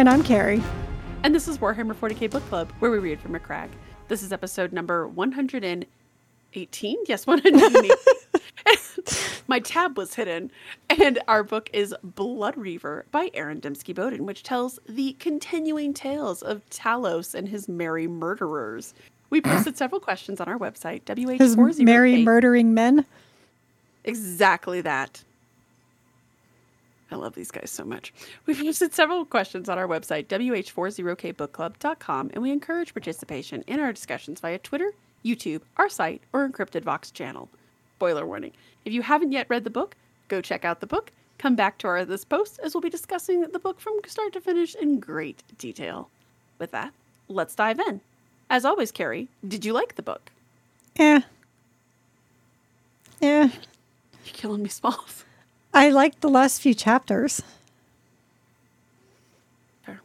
And I'm Carrie. And this is Warhammer 40k Book Club, where we read from a crack. This is episode number 118? Yes, 118. My tab was hidden. And our book is Blood Reaver by Aaron Dembski Bowden, which tells the continuing tales of Talos and his merry murderers. We posted several questions on our website, WH40K. His merry murdering men? Exactly that. I love these guys so much. We've posted several questions on our website, wh40kbookclub.com, and we encourage participation in our discussions via Twitter, YouTube, our site, or Encrypted Vox channel. Spoiler warning. If you haven't yet read the book, go check out the book. Come back to this post as we'll be discussing the book from start to finish in great detail. With that, let's dive in. As always, Carrie, did you like the book? Yeah. You're killing me, Smalls. I liked the last few chapters. Fair.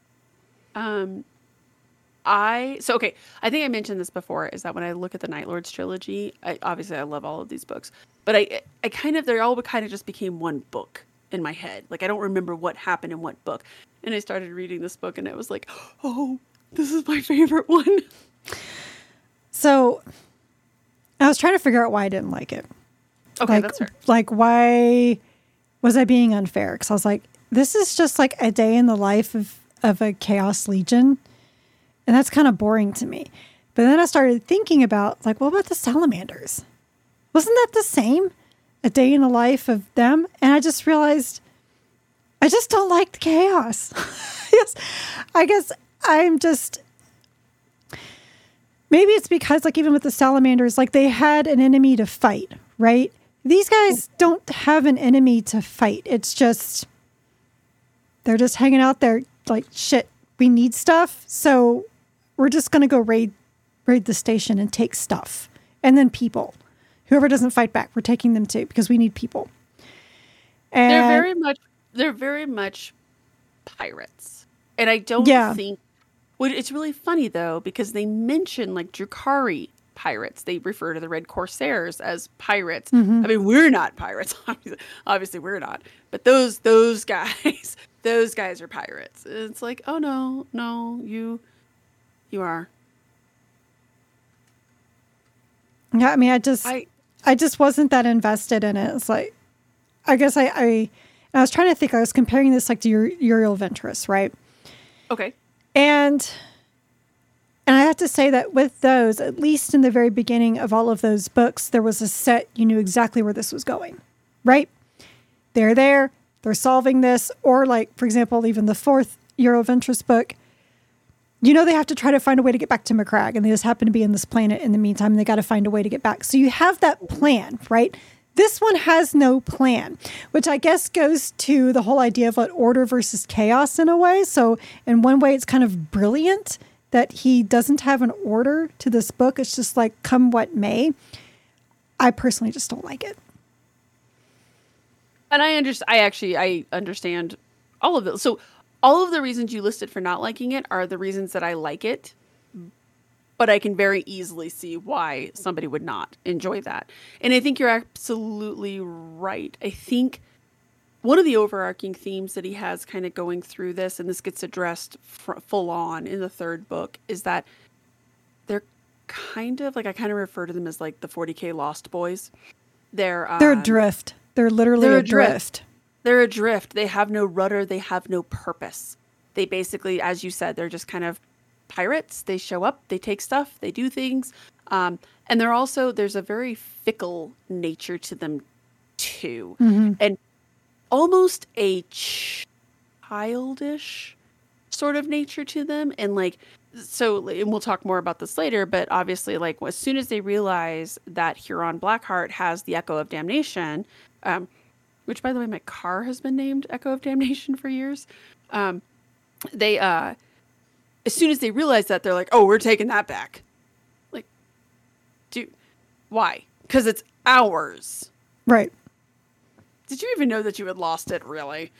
I think I mentioned this before, is that when I look at the Night Lords trilogy, obviously I love all of these books, but they all kind of just became one book in my head. Like, I don't remember what happened in what book. And I started reading this book and it was like, oh, this is my favorite one. So I was trying to figure out why I didn't like it. Okay, that's fair. Like, why was I being unfair? Because I was like, this is just like a day in the life of a Chaos Legion. And that's kind of boring to me. But then I started thinking about, like, what about the Salamanders? Wasn't that the same? A day in the life of them? And I just realized I just don't like the chaos. Yes, I guess I'm just... Maybe it's because, like, even with the Salamanders, like, they had an enemy to fight, right? These guys don't have an enemy to fight. It's just... They're just hanging out there like, shit, we need stuff, so... We're just going to go raid the station and take stuff. And then people. Whoever doesn't fight back, we're taking them too because we need people. And they're very much pirates. And I don't think... Well, it's really funny, though, because they mention, like, Drukhari pirates. They refer to the Red Corsairs as pirates. Mm-hmm. I mean, we're not pirates. Obviously, we're not. But those guys, those guys are pirates. It's like, oh, no, you are. Yeah, I mean, I just wasn't that invested in it. It's like, I guess I was trying to think. I was comparing this like to Uriel Ventress, right? Okay. And I have to say that with those, at least in the very beginning of all of those books, there was a set. You knew exactly where this was going, right? They're solving this, or like, for example, even the fourth Uriel Ventress book. You know, they have to try to find a way to get back to Macragge, and they just happen to be in this planet in the meantime, and they got to find a way to get back. So you have that plan, right? This one has no plan, which I guess goes to the whole idea of like order versus chaos in a way. So in one way, it's kind of brilliant that he doesn't have an order to this book. It's just like, come what may. I personally just don't like it. And I understand all of it. So all of the reasons you listed for not liking it are the reasons that I like it, but I can very easily see why somebody would not enjoy that. And I think you're absolutely right. I think one of the overarching themes that he has kind of going through this, and this gets addressed full on in the third book, is that they're kind of like, I kind of refer to them as like the 40k Lost Boys. They're adrift. They're literally adrift. They're adrift. They have no rudder. They have no purpose. They basically, as you said, they're just kind of pirates. They show up, they take stuff, they do things. And there's a very fickle nature to them too. Mm-hmm. And almost a childish sort of nature to them. And and we'll talk more about this later, but obviously, like, as soon as they realize that Huron Blackheart has the Echo of Damnation, which, by the way, my car has been named Echo of Damnation for years. As soon as they realize that, they're like, oh, we're taking that back. Like, dude, why? Because it's ours. Right. Did you even know that you had lost it, really?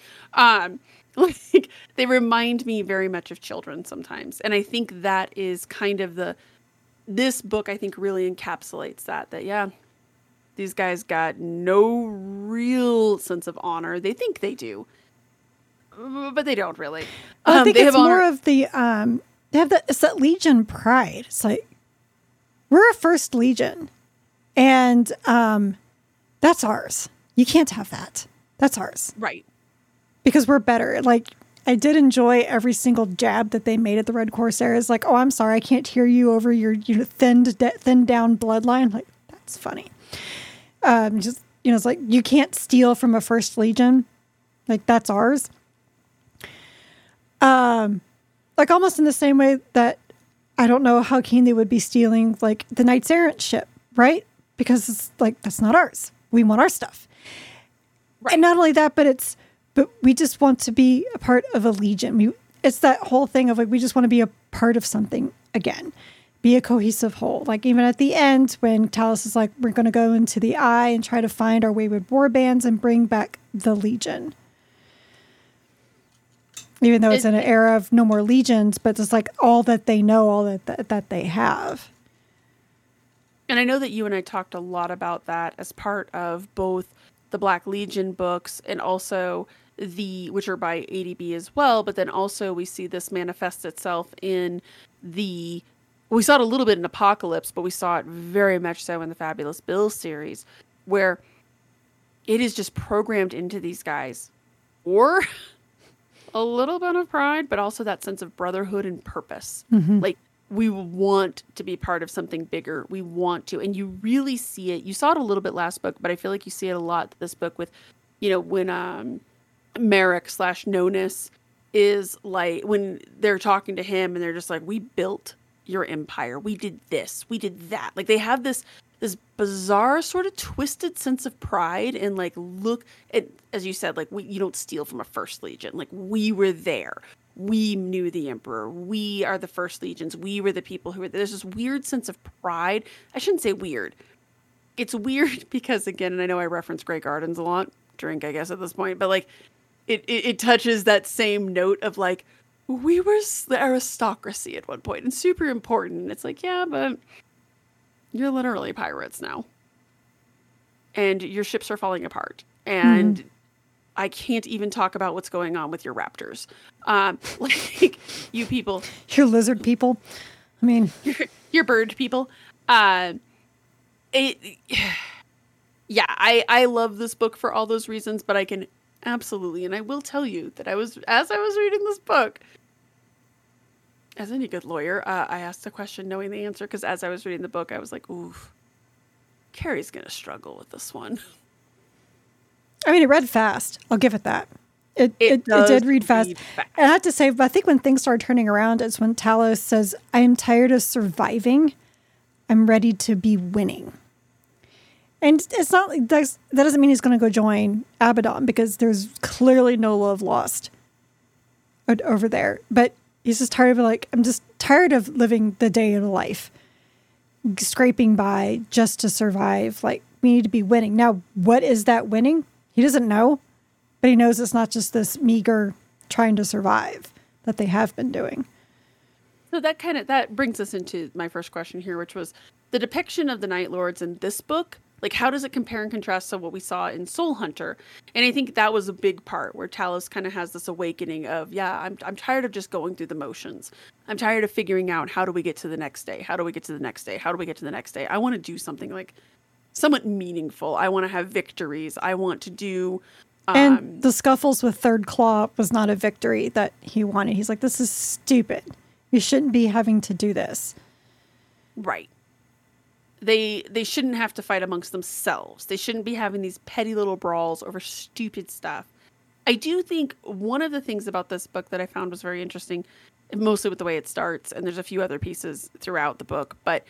They remind me very much of children sometimes. And I think that is kind of this book, I think, really encapsulates that, yeah, these guys got no real sense of honor. They think they do. but they don't really. Well, I think they it's have more of the they have that, it's that Legion pride. It's like we're a first Legion, and that's ours. You can't have that. That's ours. Right. Because we're better. Like, I did enjoy every single jab that they made at the Red Corsairs. Like, oh, I'm sorry, I can't hear you over your thinned down bloodline. Like, that's funny. Just, it's like, you can't steal from a First Legion. Like, that's ours. Like, almost in the same way that I don't know how keen they would be stealing, like, the Knights Errant ship, right? Because it's like, that's not ours. We want our stuff. Right. And not only that, but we just want to be a part of a Legion. It's that whole thing of like, we just want to be a part of something again, be a cohesive whole. Like even at the end when Talos is like, we're going to go into the Eye and try to find our wayward war bands and bring back the Legion. Even though it's in an era of no more legions, but it's like all that they know, all that they have. And I know that you and I talked a lot about that as part of both the Black Legion books and also which are by ADB as well, but then also we see this manifest itself in we saw it a little bit in Apocalypse, but we saw it very much so in the Fabulous Bill series, where it is just programmed into these guys. Or a little bit of pride, but also that sense of brotherhood and purpose. Mm-hmm. Like, we want to be part of something bigger. We want to. And you really see it. You saw it a little bit last book, but I feel like you see it a lot this book with, when Merrick / Nonus is like, when they're talking to him and they're just like, we built your empire. We did this. We did that. Like, they have this bizarre sort of twisted sense of pride and like, look at, as you said, like you don't steal from a First Legion. Like, we were there. We knew the Emperor. We are the First Legions. We were the people who were there. There's this weird sense of pride. I shouldn't say weird. It's weird because, again, and I know I reference Grey Gardens a lot, drink, I guess, at this point, but like it touches that same note of like, we were the aristocracy at one point and super important. And it's like, yeah, but you're literally pirates now. And your ships are falling apart. And I can't even talk about what's going on with your raptors. Like, you people. Your lizard people. I mean. Your bird people. I love this book for all those reasons, but I can absolutely, and I will tell you that as I was reading this book, as any good lawyer, I asked the question knowing the answer, because as I was reading the book, I was like, oof, Carrie's going to struggle with this one. I mean, it read fast. I'll give it that. It did read fast. And I have to say, I think when things started turning around is when Talos says, I am tired of surviving. I'm ready to be winning. And it's not like that doesn't mean he's going to go join Abaddon, because there's clearly no love lost over there. But he's just tired of I'm just tired of living the day of life, scraping by just to survive. Like, we need to be winning. Now, what is that winning? He doesn't know, but he knows it's not just this meager trying to survive that they have been doing. So that brings us into my first question here, which was the depiction of the Night Lords in this book. Like, how does it compare and contrast to what we saw in Soul Hunter? And I think that was a big part where Talos kind of has this awakening of, I'm tired of just going through the motions. I'm tired of figuring out, how do we get to the next day? How do we get to the next day? How do we get to the next day? I want to do something like somewhat meaningful. I want to have victories. I want to do... and the scuffles with Third Claw was not a victory that he wanted. He's like, this is stupid. You shouldn't be having to do this. Right. They shouldn't have to fight amongst themselves. They shouldn't be having these petty little brawls over stupid stuff. I do think one of the things about this book that I found was very interesting, mostly with the way it starts, and there's a few other pieces throughout the book, but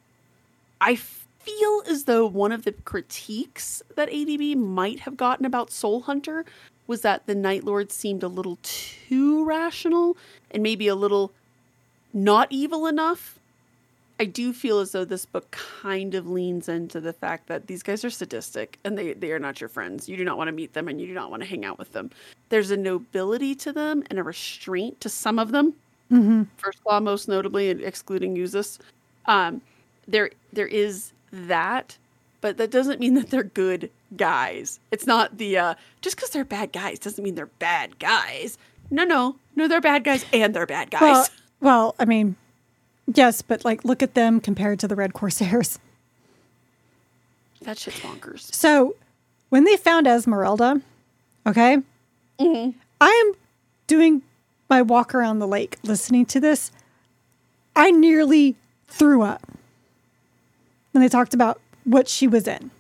I feel as though one of the critiques that ADB might have gotten about Soul Hunter was that the Night Lords seemed a little too rational and maybe a little not evil enough. I do feel as though this book kind of leans into the fact that these guys are sadistic and they are not your friends. You do not want to meet them and you do not want to hang out with them. There's a nobility to them and a restraint to some of them. Mm-hmm. First Claw, most notably, and excluding Usus. There is that, but that doesn't mean that they're good guys. It's not the just because they're bad guys doesn't mean they're bad guys. No, they're bad guys and they're bad guys. Well, I mean, yes, but like look at them compared to the Red Corsairs. That shit's bonkers. So when they found Esmeralda, okay, I am doing my walk around the lake listening to this. I nearly threw up when they talked about what she was in.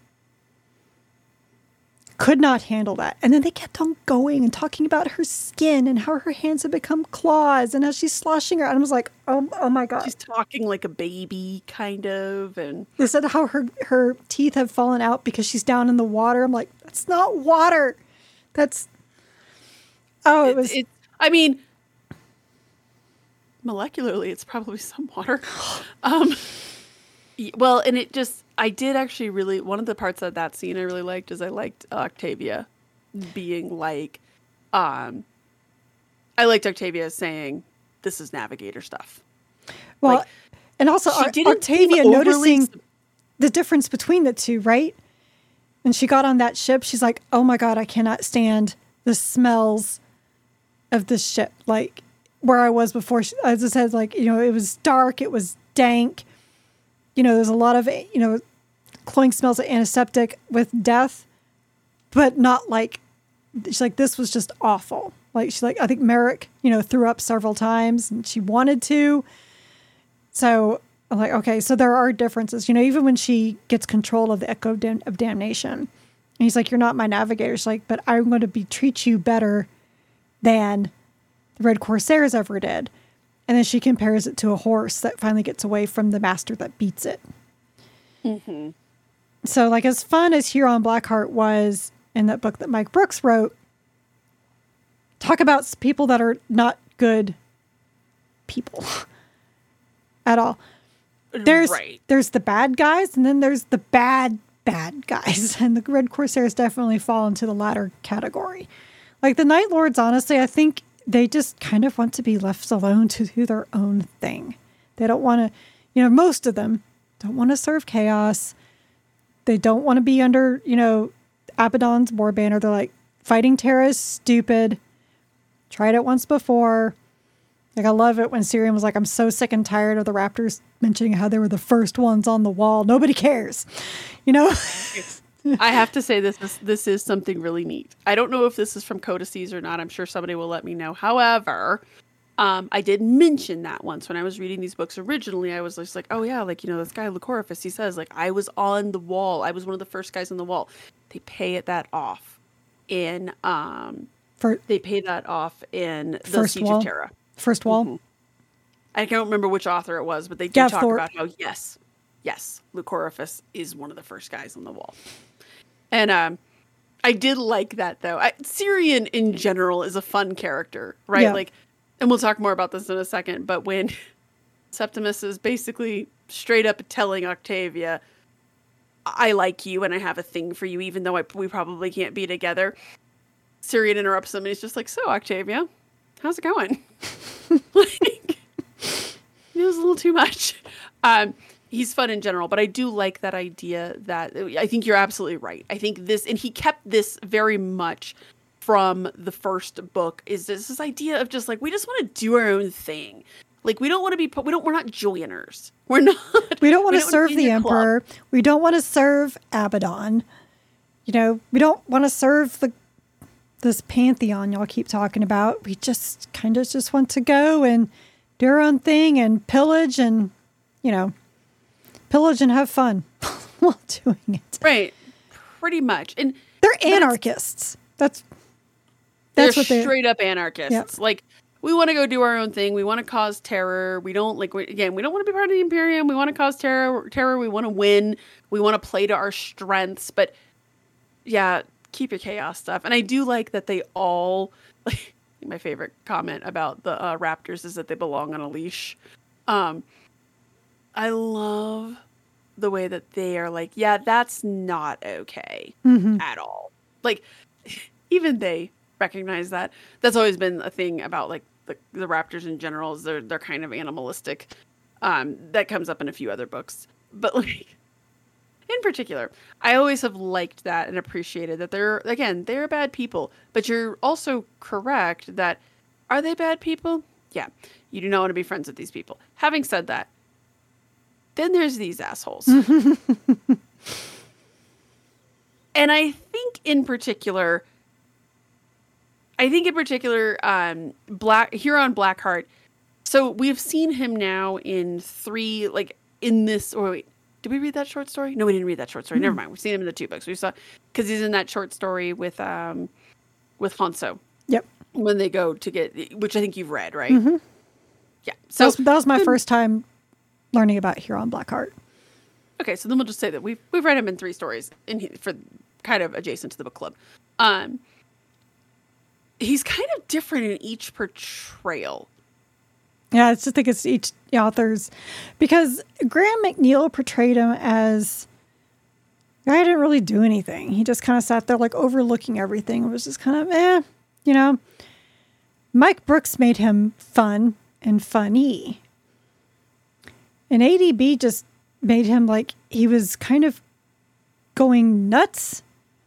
Could not handle that. And then they kept on going and talking about her skin and how her hands have become claws and how she's sloshing her. And I was like, oh my God. She's talking like a baby, kind of. And they said how her teeth have fallen out because she's down in the water. I'm like, that's not water. That's, it was. I mean, molecularly, it's probably some water. Well, and it just, I did actually really, one of the parts of that scene I really liked is I liked Octavia being like, I liked Octavia saying, this is Navigator stuff. Well, like, and also Octavia noticing the difference between the two, right? When she got on that ship, she's like, oh my God, I cannot stand the smells of this ship. Like where I was before, as I said, like, it was dark, it was dank. There's a lot of, cloying smells of antiseptic with death, but not like, she's like, this was just awful. Like, she's like, I think Merrick, threw up several times and she wanted to. So I'm like, okay, so there are differences, even when she gets control of the Echo of Damnation. And he's like, you're not my navigator. She's like, but I'm going to treat you better than the Red Corsairs ever did. And then she compares it to a horse that finally gets away from the master that beats it. Mm-hmm. So, like, as fun as Huron Blackheart was in that book that Mike Brooks wrote, talk about people that are not good people at all. There's the bad guys, and then there's the bad guys. And the Red Corsairs definitely fall into the latter category. Like, the Night Lords, honestly, I think they just kind of want to be left alone to do their own thing. They don't want to, most of them don't want to serve chaos. They don't want to be under, Abaddon's war banner. They're like, fighting Terra is stupid. Tried it once before. Like, I love it when Syrian was like, I'm so sick and tired of the Raptors mentioning how they were the first ones on the wall. Nobody cares. I have to say this is something really neat. I don't know if this is from Codices or not. I'm sure somebody will let me know. However, I did mention that once when I was reading these books originally. I was just like, oh yeah, like, this guy Lycoraphus, he says, like, I was on the wall. I was one of the first guys on the wall. They pay that off in the Siege of Terra. First Wall. Mm-hmm. I can't remember which author it was, but they did talk about how yes, Lycoraphus is one of the first guys on the wall. And I did like that, though. Syrian in general is a fun character, right? Yeah. Like, and we'll talk more about this in a second, but when Septimus is basically straight up telling Octavia, I like you and I have a thing for you, even though we probably can't be together, Syrian interrupts him and he's just like, so Octavia, how's it going? Like, it was a little too much. He's fun in general, but I do like that idea that I think you're absolutely right. I think this, and he kept this very much from the first book, is this idea of just like, we just want to do our own thing. Like, we don't want to be, we're not joiners. We're not. We don't want to serve the Emperor. We don't want to serve Abaddon. We don't want to serve this pantheon y'all keep talking about. We just kind of just want to go and do our own thing and pillage and, pillage and have fun while doing it. Right. Pretty much. And they're anarchists. That's they're what they're straight up anarchists. Yep. Like, we want to go do our own thing. We want to cause terror. We don't we don't want to be part of the Imperium. We want to cause terror. We want to win. We want to play to our strengths. But yeah, keep your chaos stuff. And I do like that they all, like, my favorite comment about the Raptors is that they belong on a leash. I love the way that they are like, yeah, that's not okay at all. Like, even they recognize that. That's always been a thing about like the Raptors in general, is they're kind of animalistic. That comes up in a few other books. But like, in particular, I always have liked that and appreciated that they're bad people. But you're also correct that, are they bad people? Yeah. You do not want to be friends with these people. Having said that, then there's these assholes. And I think in particular, Huron Blackheart. So we've seen him now in 3, like in this, or wait, did we read that short story? No, we didn't read that short story. Never mind. We've seen him in the 2 books. We saw, because he's in that short story with Hanso. Yep. When they go to get, which I think you've read, right? Mm-hmm. Yeah. So that was my first time learning about Huron Blackheart. Okay, so then we'll just say that we've read him in 3 stories for kind of adjacent to the book club. He's kind of different in each portrayal. Yeah, I just think it's each author's, because Graham McNeil portrayed him as the guy didn't really do anything. He just kind of sat there like overlooking everything. It was just kind of Mike Brooks made him fun and funny. And ADB just made him like he was kind of going nuts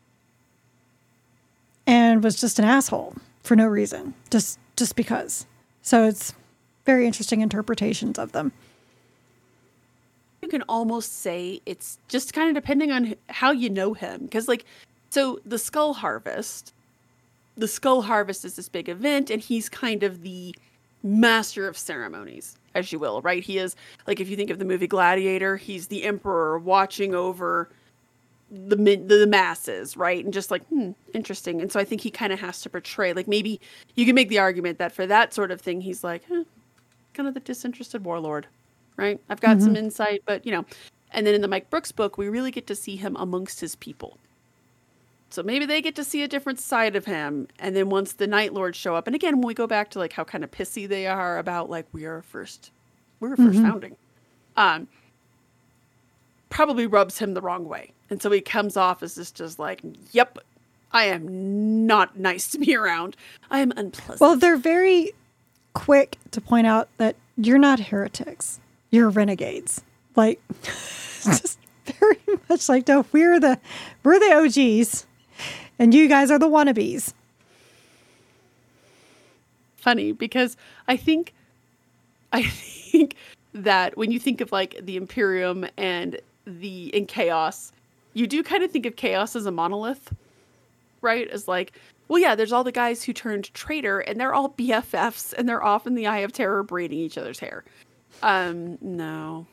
and was just an asshole for no reason, just because. So it's very interesting interpretations of them. You can almost say it's just kind of depending on how you know him. Because so the Skull Harvest is this big event, and he's kind of the master of ceremonies, as you will, right? He is, like, if you think of the movie Gladiator, he's the emperor watching over the masses, right? And just like, interesting. And so I think he kind of has to portray, like, maybe you can make the argument that for that sort of thing, he's like, kind of the disinterested warlord, right? I've got some insight, but, and then in the Mike Brooks book, we really get to see him amongst his people. So maybe they get to see a different side of him. And then once the Night Lords show up, and again, when we go back to like how kind of pissy they are about like, we're a first founding, probably rubs him the wrong way. And so he comes off as just like, yep, I am not nice to be around. I am unpleasant. Well, they're very quick to point out that you're not heretics. You're renegades. Like, just very much like, no, we're the OGs. And you guys are the wannabes. Funny, because I think that when you think of like the Imperium and Chaos, you do kind of think of Chaos as a monolith, right? As like, well, yeah, there's all the guys who turned traitor, and they're all BFFs, and they're off in the Eye of Terror braiding each other's hair. No.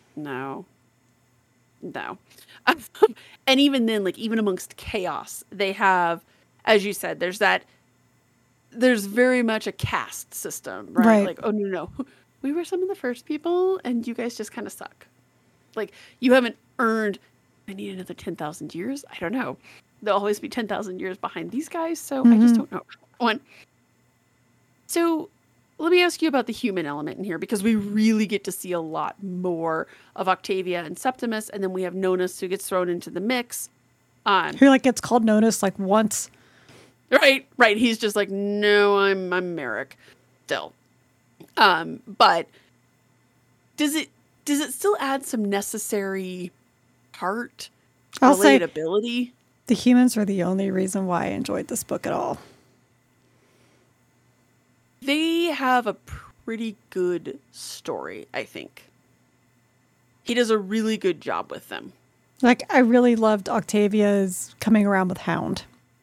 And even then, like, even amongst Chaos, they have, as you said, there's very much a caste system, right? Like, oh, no. We were some of the first people, and you guys just kind of suck. Like, you haven't earned, I need another 10,000 years? I don't know. There'll always be 10,000 years behind these guys, so I just don't know. So let me ask you about the human element in here, because we really get to see a lot more of Octavia and Septimus, and then we have Nonus who gets thrown into the mix. Who like gets called Nonus like once. Right. He's just like, no, I'm Merrick still. But does it still add some necessary heart, relatability? The humans are the only reason why I enjoyed this book at all. They have a pretty good story, I think. He does a really good job with them. Like, I really loved Octavia's coming around with Hound.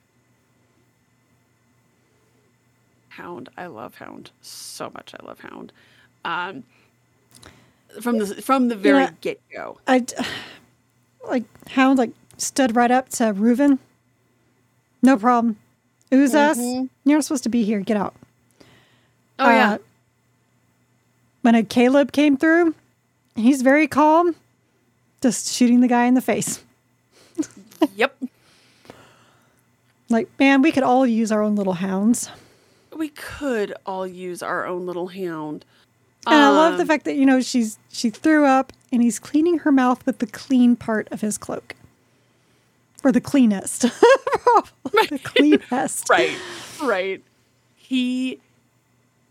I love Hound so much. I love Hound. From the very get-go. Hound stood right up to Reuven. No problem. Who's us? You're not supposed to be here. Get out. Oh, yeah. When Caleb came through, he's very calm, just shooting the guy in the face. Yep. Like, man, we could all use our own little hounds. We could all use our own little hound. And I love the fact that, she threw up and he's cleaning her mouth with the clean part of his cloak. Or the cleanest. The cleanest. Right.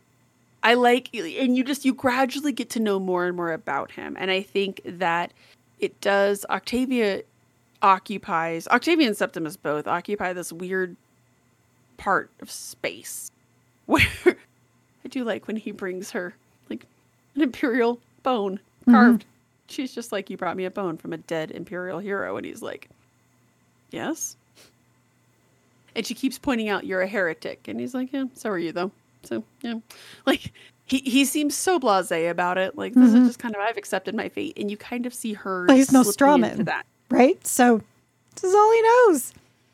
And you gradually get to know more and more about him. And I think that it does. Octavia and Septimus both occupy this weird part of space where I do like when he brings her like an Imperial bone carved. Mm-hmm. She's just like, you brought me a bone from a dead Imperial hero. And he's like, yes. And she keeps pointing out, you're a heretic. And he's like, yeah, so are you though. So yeah, like he seems so blasé about it. Like this is just kind of, I've accepted my fate. And you kind of see her. But he's Nostraman, right? So this is all he knows.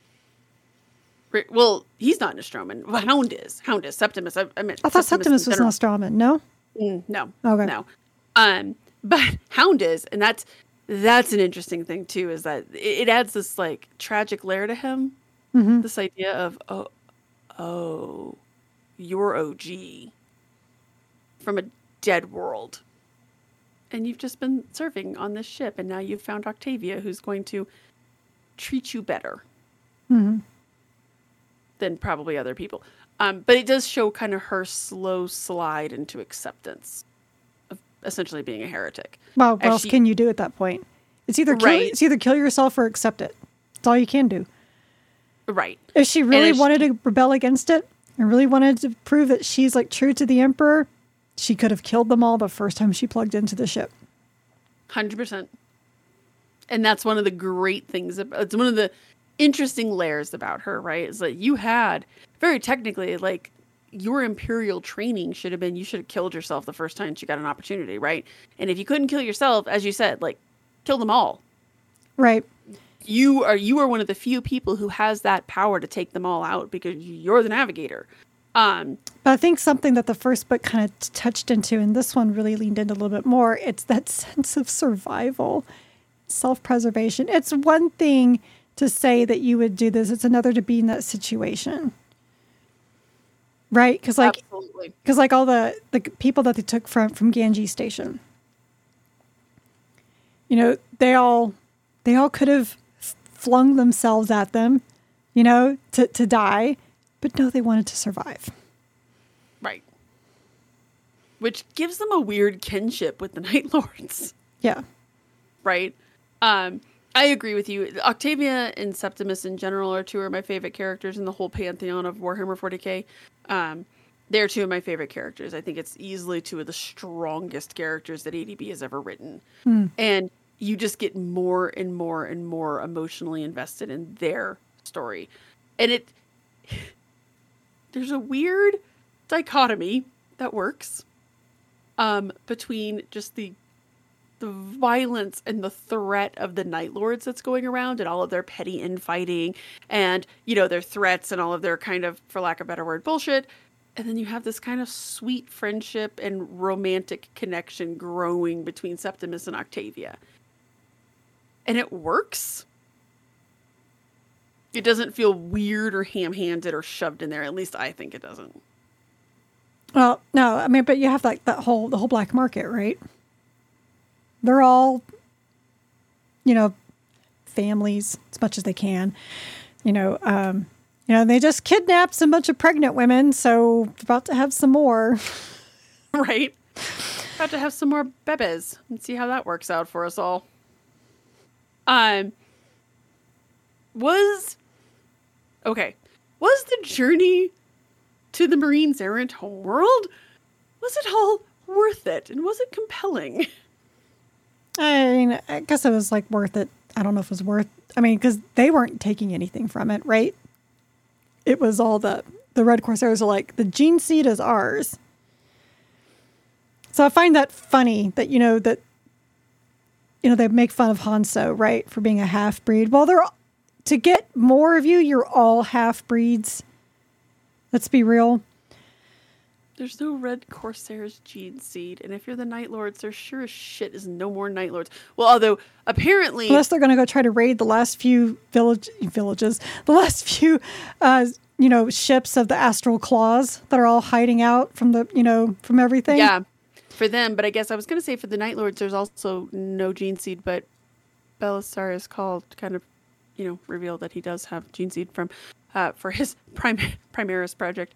Well, he's not Nostroman. Well, Hound is. Septimus. I thought Septimus was Nostraman. No? No. Okay. No. But Hound is, and that's an interesting thing too, is that it adds this like tragic layer to him. Mm-hmm. This idea of, oh, you're OG from a dead world. And you've just been serving on this ship, and now you've found Octavia, who's going to treat you better. Mm-hmm. Than probably other people. But it does show kind of her slow slide into acceptance of essentially being a heretic. Well, what else can you do at that point? It's either kill yourself or accept it. That's all you can do. Right. If she really wanted to rebel against it and really wanted to prove that she's like true to the Emperor, she could have killed them all the first time she plugged into the ship. 100%. And that's one of the great things. It's one of the interesting layers about her, right? Is that you had very technically like your Imperial training should have been, you should have killed yourself the first time she got an opportunity, right? And if you couldn't kill yourself, as you said, like kill them all. Right. You are one of the few people who has that power to take them all out because you're the navigator. But I think something that the first book kind of touched into, and this one really leaned into a little bit more, it's that sense of survival, self-preservation. It's one thing to say that you would do this. It's another to be in that situation. Right? Because like all the people that they took from Ganji Station, you know, they all could have flung themselves at them, you know, to die, but no, they wanted to survive. Right. Which gives them a weird kinship with the Night Lords. Yeah. Right? I agree with you. Octavia and Septimus in general are two of my favorite characters in the whole pantheon of Warhammer 40k. They're two of my favorite characters. I think it's easily two of the strongest characters that ADB has ever written. And you just get more and more and more emotionally invested in their story. And there's a weird dichotomy that works between just the violence and the threat of the Night Lords that's going around and all of their petty infighting and, you know, their threats and all of their kind of, for lack of a better word, bullshit. And then you have this kind of sweet friendship and romantic connection growing between Septimus and Octavia. And it works. It doesn't feel weird or ham-handed or shoved in there. At least I think it doesn't. Well, no, I mean, but you have like the whole black market, right? They're all, you know, families as much as they can, you know, they just kidnapped a bunch of pregnant women. So about to have some more. Right. About to have some more bebes and see how that works out for us all. Was the journey to the Marines' errant homeworld, was it all worth it? And was it compelling? I mean, I guess it was like worth it. I don't know if it was worth, I mean, because they weren't taking anything from it, right? It was all the Red Corsairs are like, the gene seed is ours. So I find that funny that, they make fun of Hanso, right? For being a half-breed. Well, to get more of you, you're all half-breeds. Let's be real. There's no Red Corsairs gene seed. And if you're the Night Lords, there sure as shit is no more Night Lords. Well, although apparently... Unless they're going to go try to raid the last few villages, the last few, ships of the Astral Claws that are all hiding out from from everything. Yeah, for them. But I guess I was going to say for the Night Lords, there's also no gene seed, but Belisar is revealed that he does have gene seed from, for his Primaris project.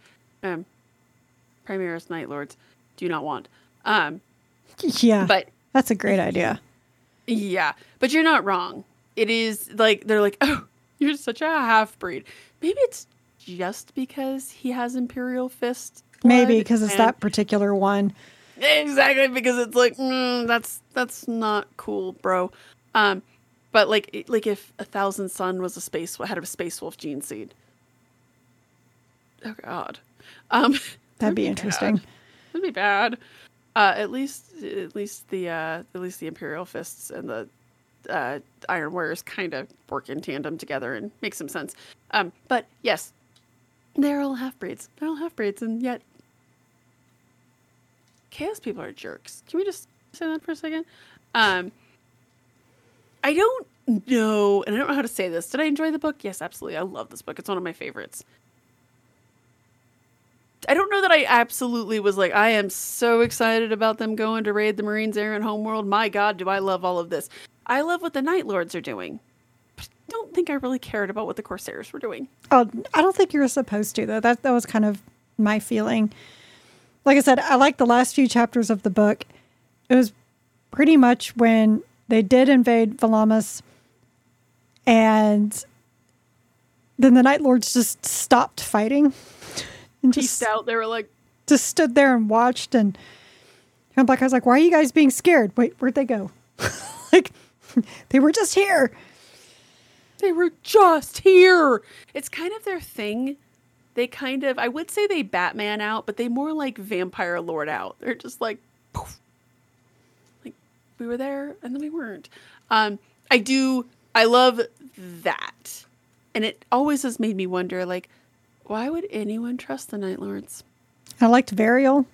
Primaris Night Lords do not want. Yeah, but that's a great idea. Yeah, but you're not wrong. It is like they're like, oh, you're such a half breed. Maybe it's just because he has Imperial Fist blood. Maybe because it's that particular one. Exactly, because it's like that's not cool, bro. But like if 1,000 Sun was had a Space Wolf gene seed. Oh God, that'd be interesting. That'd be bad. At least the Imperial Fists and the Iron Warriors kind of work in tandem together and make some sense. But yes, they're all half breeds. They're all half breeds, and yet Chaos people are jerks. Can we just say that for a second? I don't know, and I don't know how to say this. Did I enjoy the book? Yes, absolutely. I love this book. It's one of my favorites. I don't know that I absolutely was like, I am so excited about them going to raid the Marines' Air and Homeworld. My God, do I love all of this. I love what the Night Lords are doing. But I don't think I really cared about what the Corsairs were doing. Oh, I don't think you were supposed to, though. That was kind of my feeling. Like I said, I like the last few chapters of the book. It was pretty much when they did invade Valamis, and then the Night Lords just stopped fighting. And just out. They were like, just stood there and watched. And I was like, why are you guys being scared? Wait, where'd they go? Like, they were just here. They were just here. It's kind of their thing. They kind of, I would say they Batman out, but they more like Vampire Lord out. They're just like, poof. Like, we were there and then we weren't. I love that. And it always has made me wonder, like, why would anyone trust the Night Lords? I liked Varial.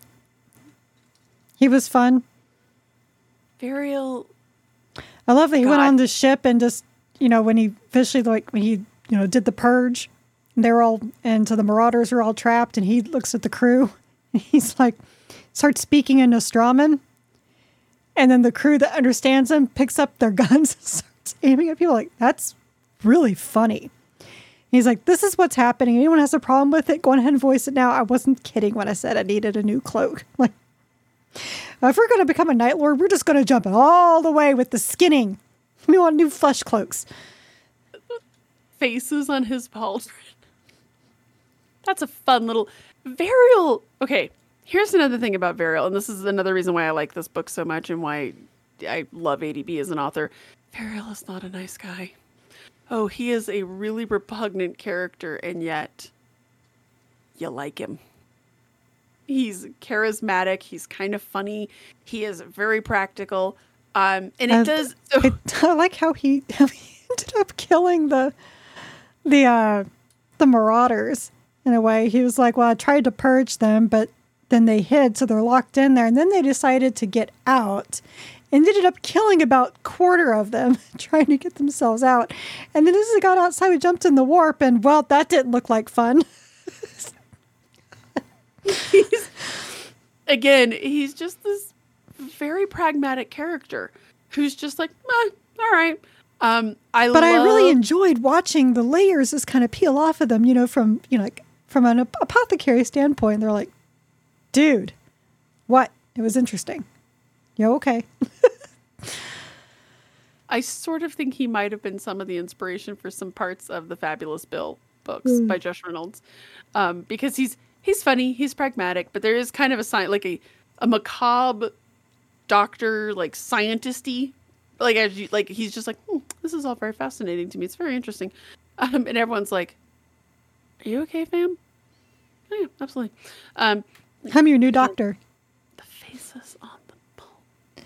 He was fun. Varial. I love that he went on the ship and just, when he did the purge, they were all, and so the Marauders are all trapped, and he looks at the crew, and he's like, starts speaking in Nostraman, and then the crew that understands him picks up their guns and starts aiming at people. Like, that's really funny. He's like, this is what's happening. Anyone has a problem with it, go ahead and voice it now. I wasn't kidding when I said I needed a new cloak. Like, if we're going to become a Night Lord, we're just going to jump all the way with the skinning. We want new flesh cloaks. Faces on his pauldron. That's a fun little Varial. Okay, here's another thing about Varial, and this is another reason why I like this book so much and why I love ADB as an author. Varial is not a nice guy. Oh, he is a really repugnant character, and yet you like him. He's charismatic. He's kind of funny. He is very practical. And it does. I like how he ended up killing the Marauders in a way. He was like, well, I tried to purge them, but then they hid, so they're locked in there. And then they decided to get out and ended up killing about a quarter of them, trying to get themselves out. And then as they got outside, we jumped in the warp, and, well, that didn't look like fun. He's just this very pragmatic character who's just like, all right. I really enjoyed watching the layers just kind of peel off of them, from an apothecary standpoint. They're like, dude, what? It was interesting. Yeah, okay. I sort of think he might have been some of the inspiration for some parts of the Fabulous Bill books by Josh Reynolds, because he's funny, he's pragmatic, but there is kind of a macabre doctor, like scientist-y, he's just like, this is all very fascinating to me. It's very interesting, and everyone's like, "Are you okay, fam?" Oh, yeah, absolutely. I'm your new doctor. The faces on the pole.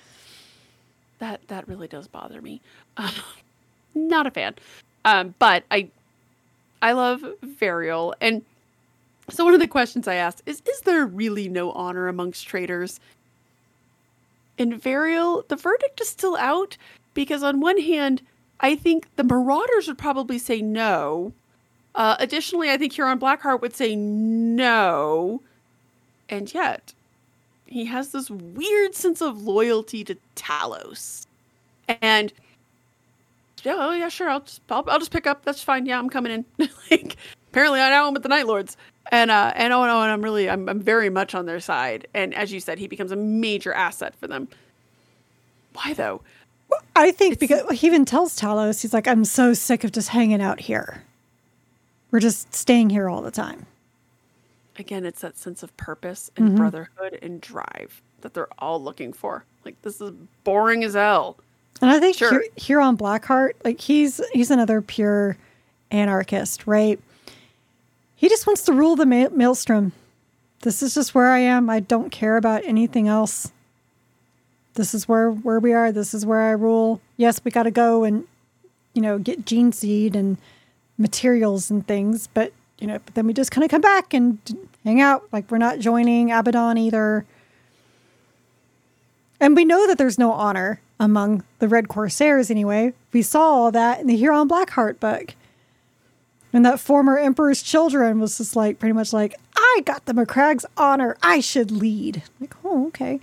That really does bother me. Not a fan. But I love Varial. And so one of the questions I asked is there really no honor amongst traitors? In Varial, the verdict is still out, because on one hand, I think the Marauders would probably say no. Additionally, I think Huron Blackheart would say no. And yet, he has this weird sense of loyalty to Talos. And yeah, sure, I'll just pick up. That's fine. Yeah, I'm coming in. Apparently I know I'm with the Night Lords. And I'm very much on their side. And as you said, he becomes a major asset for them. Why though? I think because he even tells Talos, he's like, I'm so sick of just hanging out here. We're just staying here all the time. Again, it's that sense of purpose and brotherhood and drive that they're all looking for. Like, this is boring as hell. And I think Huron Blackheart, like he's another pure anarchist, right? He just wants to rule the maelstrom. This is just where I am. I don't care about anything else. This is where we are. This is where I rule. Yes, we got to go and, get gene seed and materials and things. But, but then we just kind of come back and hang out. Like, we're not joining Abaddon either. And we know that there's no honor among the Red Corsairs anyway. We saw all that in the Huron Blackheart book. And that former Emperor's children was just like, pretty much like, I got the McCragg's honor. I should lead. Like, oh, okay.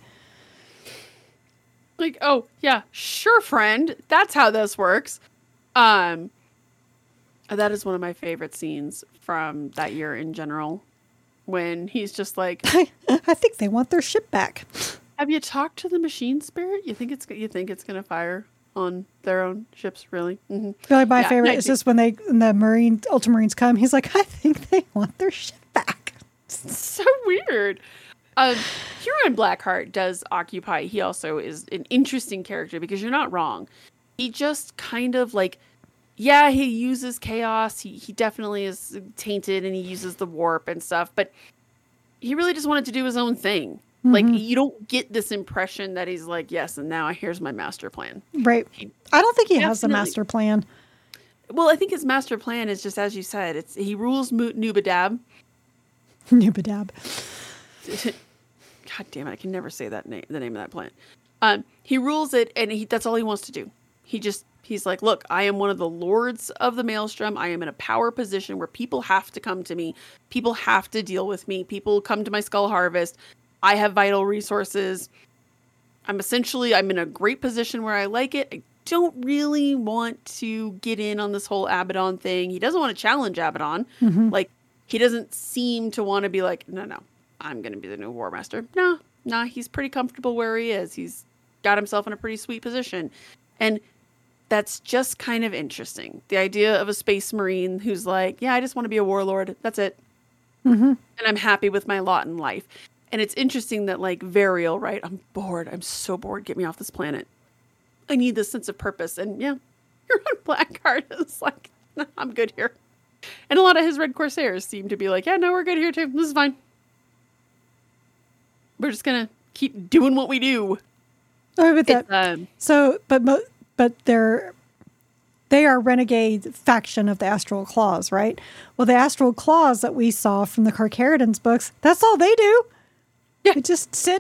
Like, oh, yeah, sure, friend. That's how this works. That is one of my favorite scenes from that year in general. When he's just like, I think they want their ship back. Have you talked to the machine spirit? You think it's gonna fire on their own ships? Really? Mm-hmm. Really, my favorite is just when the Ultramarines come. He's like, I think they want their ship back. So weird. Huron Blackheart does occupy. He also is an interesting character because you're not wrong. He just kind of like, yeah, he uses chaos. He definitely is tainted and he uses the warp and stuff. But he really just wanted to do his own thing. Like, you don't get this impression that he's like, yes, and now here's my master plan. Right. I don't think he has a master plan. Well, I think his master plan is just, as you said, he rules Nubadab. Nubadab. God damn it, I can never say the name of that planet. He rules it, and that's all he wants to do. He's like, look, I am one of the lords of the Maelstrom. I am in a power position where people have to come to me. People have to deal with me. People come to my Skull Harvest. I have vital resources. I'm in a great position where I like it. I don't really want to get in on this whole Abaddon thing. He doesn't want to challenge Abaddon. Like, he doesn't seem to want to be like, no, I'm going to be the new War Master. No, he's pretty comfortable where he is. He's got himself in a pretty sweet position. And that's just kind of interesting. The idea of a space marine who's like, yeah, I just want to be a warlord. That's it. And I'm happy with my lot in life. And it's interesting that, like, Varial, right? I'm bored. I'm so bored. Get me off this planet. I need this sense of purpose. And yeah, Huron Blackheart is like, nah, I'm good here. And a lot of his Red Corsairs seem to be like, yeah, no, we're good here too. This is fine. We're just going to keep doing what we do. Oh, with that. So, but they are renegade faction of the Astral Claws, right? Well, the Astral Claws that we saw from the Carcharodon's books, that's all they do. Yeah. They just sit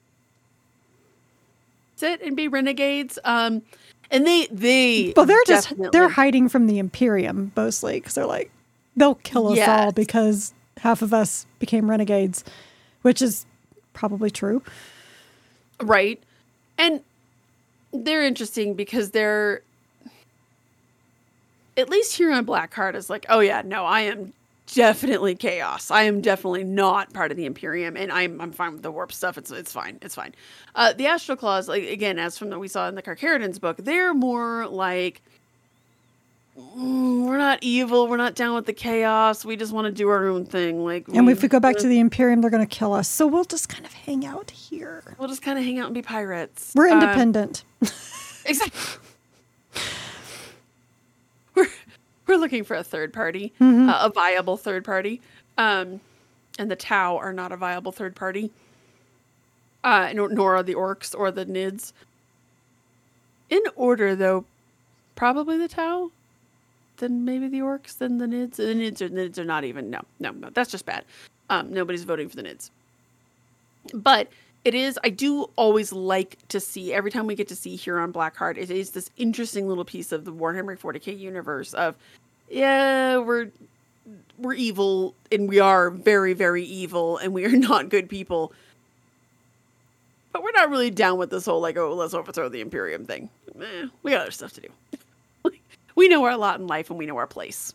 and be renegades. And they're they're hiding from the Imperium mostly because they're like, they'll kill us all because half of us became renegades, which is probably true. Right. And they're interesting because they're, at least Huron Blackheart is like, oh yeah, no, I am definitely chaos. I am definitely not part of the Imperium, and I'm fine with the warp stuff. It's fine. It's fine. The Astral Claws, like, again, as from we saw in the Carcharodon's book, they're more like, we're not evil. We're not down with the chaos. We just want to do our own thing. Like, and if we go back to the Imperium, they're going to kill us. So we'll just kind of hang out here. We'll just kind of hang out and be pirates. We're independent. Exactly. We're looking for a third party, a viable third party. And the Tau are not a viable third party. Nor are the Orcs or the Nids. In order, though, probably the Tau, then maybe the Orcs, then the Nids. The Nids are not even, no, that's just bad. Nobody's voting for the Nids. But it is, I do always like to see, every time we get to see Huron Blackheart, it is this interesting little piece of the Warhammer 40k universe of, yeah, we're evil, and we are very, very evil, and we are not good people. But we're not really down with this whole, like, oh, let's overthrow the Imperium thing. We got other stuff to do. We know our lot in life, and we know our place.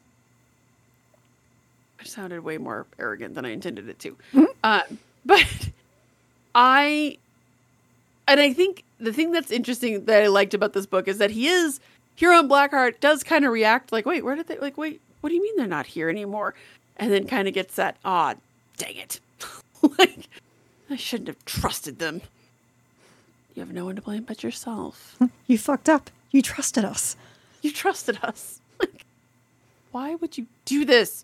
Which sounded way more arrogant than I intended it to. But I And I think the thing that's interesting that I liked about this book is that Huron Blackheart does kind of react like, wait, where did they, like, wait, what do you mean they're not here anymore? And then kind of gets that, dang it. Like, I shouldn't have trusted them. You have no one to blame but yourself. You fucked up. You trusted us. You trusted us. Like, why would you do this?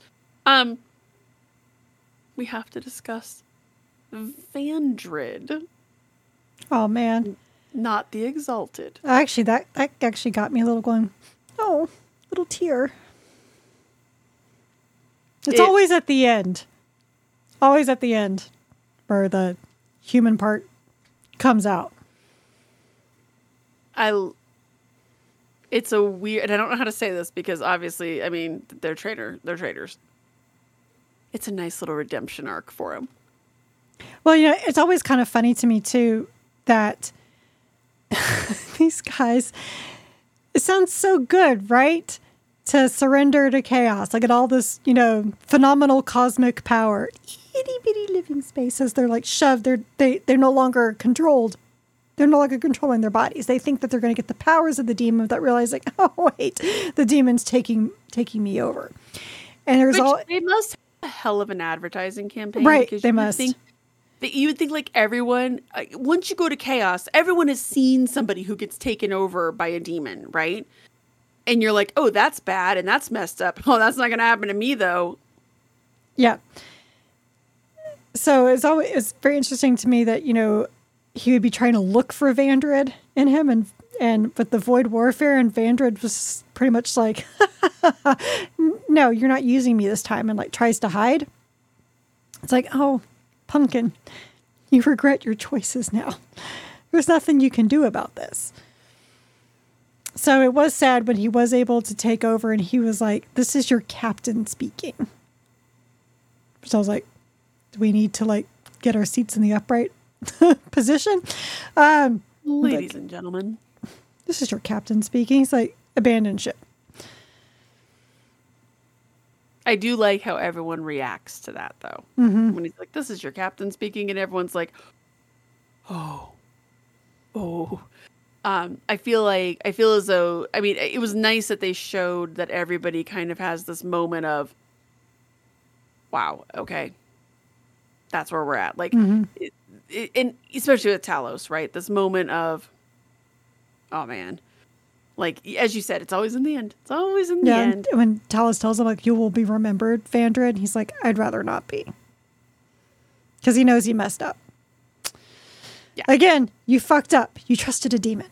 We have to discuss Vandred. Oh, man. Not the Exalted. Actually, that actually got me a little going, oh, little tear. It's always at the end. Always at the end where the human part comes out. It's a weird, and I don't know how to say this because obviously, I mean, they're traitors. It's a nice little redemption arc for him. Well, it's always kind of funny to me too that these guys, it sounds so good, right? To surrender to chaos, like get all this, phenomenal cosmic power. Itty bitty living spaces. They're like shoved. They're no longer controlled. They're no longer controlling their bodies. They think that they're going to get the powers of the demon without realizing, oh wait, the demon's taking me over. And they must have a hell of an advertising campaign, right? They must. You would think like everyone, once you go to chaos, everyone has seen somebody who gets taken over by a demon, right? And you're like, oh, that's bad and that's messed up. Oh, that's not going to happen to me though. Yeah. So it's very interesting to me that, he would be trying to look for Vandred in him and with the Void Warfare, and Vandred was pretty much like, no, you're not using me this time, and like tries to hide. It's like, oh, pumpkin, you regret your choices now. There's nothing you can do about this. So it was sad when he was able to take over and he was like, this is your captain speaking. So I was like, do we need to like get our seats in the upright position? Ladies and gentlemen, this is your captain speaking. He's like, abandon ship. I do like how everyone reacts to that though. Mm-hmm. When he's like, this is your captain speaking, and everyone's like, oh. I feel as though, I mean, it was nice that they showed that everybody kind of has this moment of, wow, okay, that's where we're at. Like, and especially with Talos, right? This moment of, oh man, like, as you said, it's always in the end. It's always in the end. When Talos tells him, like, you will be remembered, Vandred, he's like, I'd rather not be. Because he knows he messed up. Yeah. Again, you fucked up. You trusted a demon.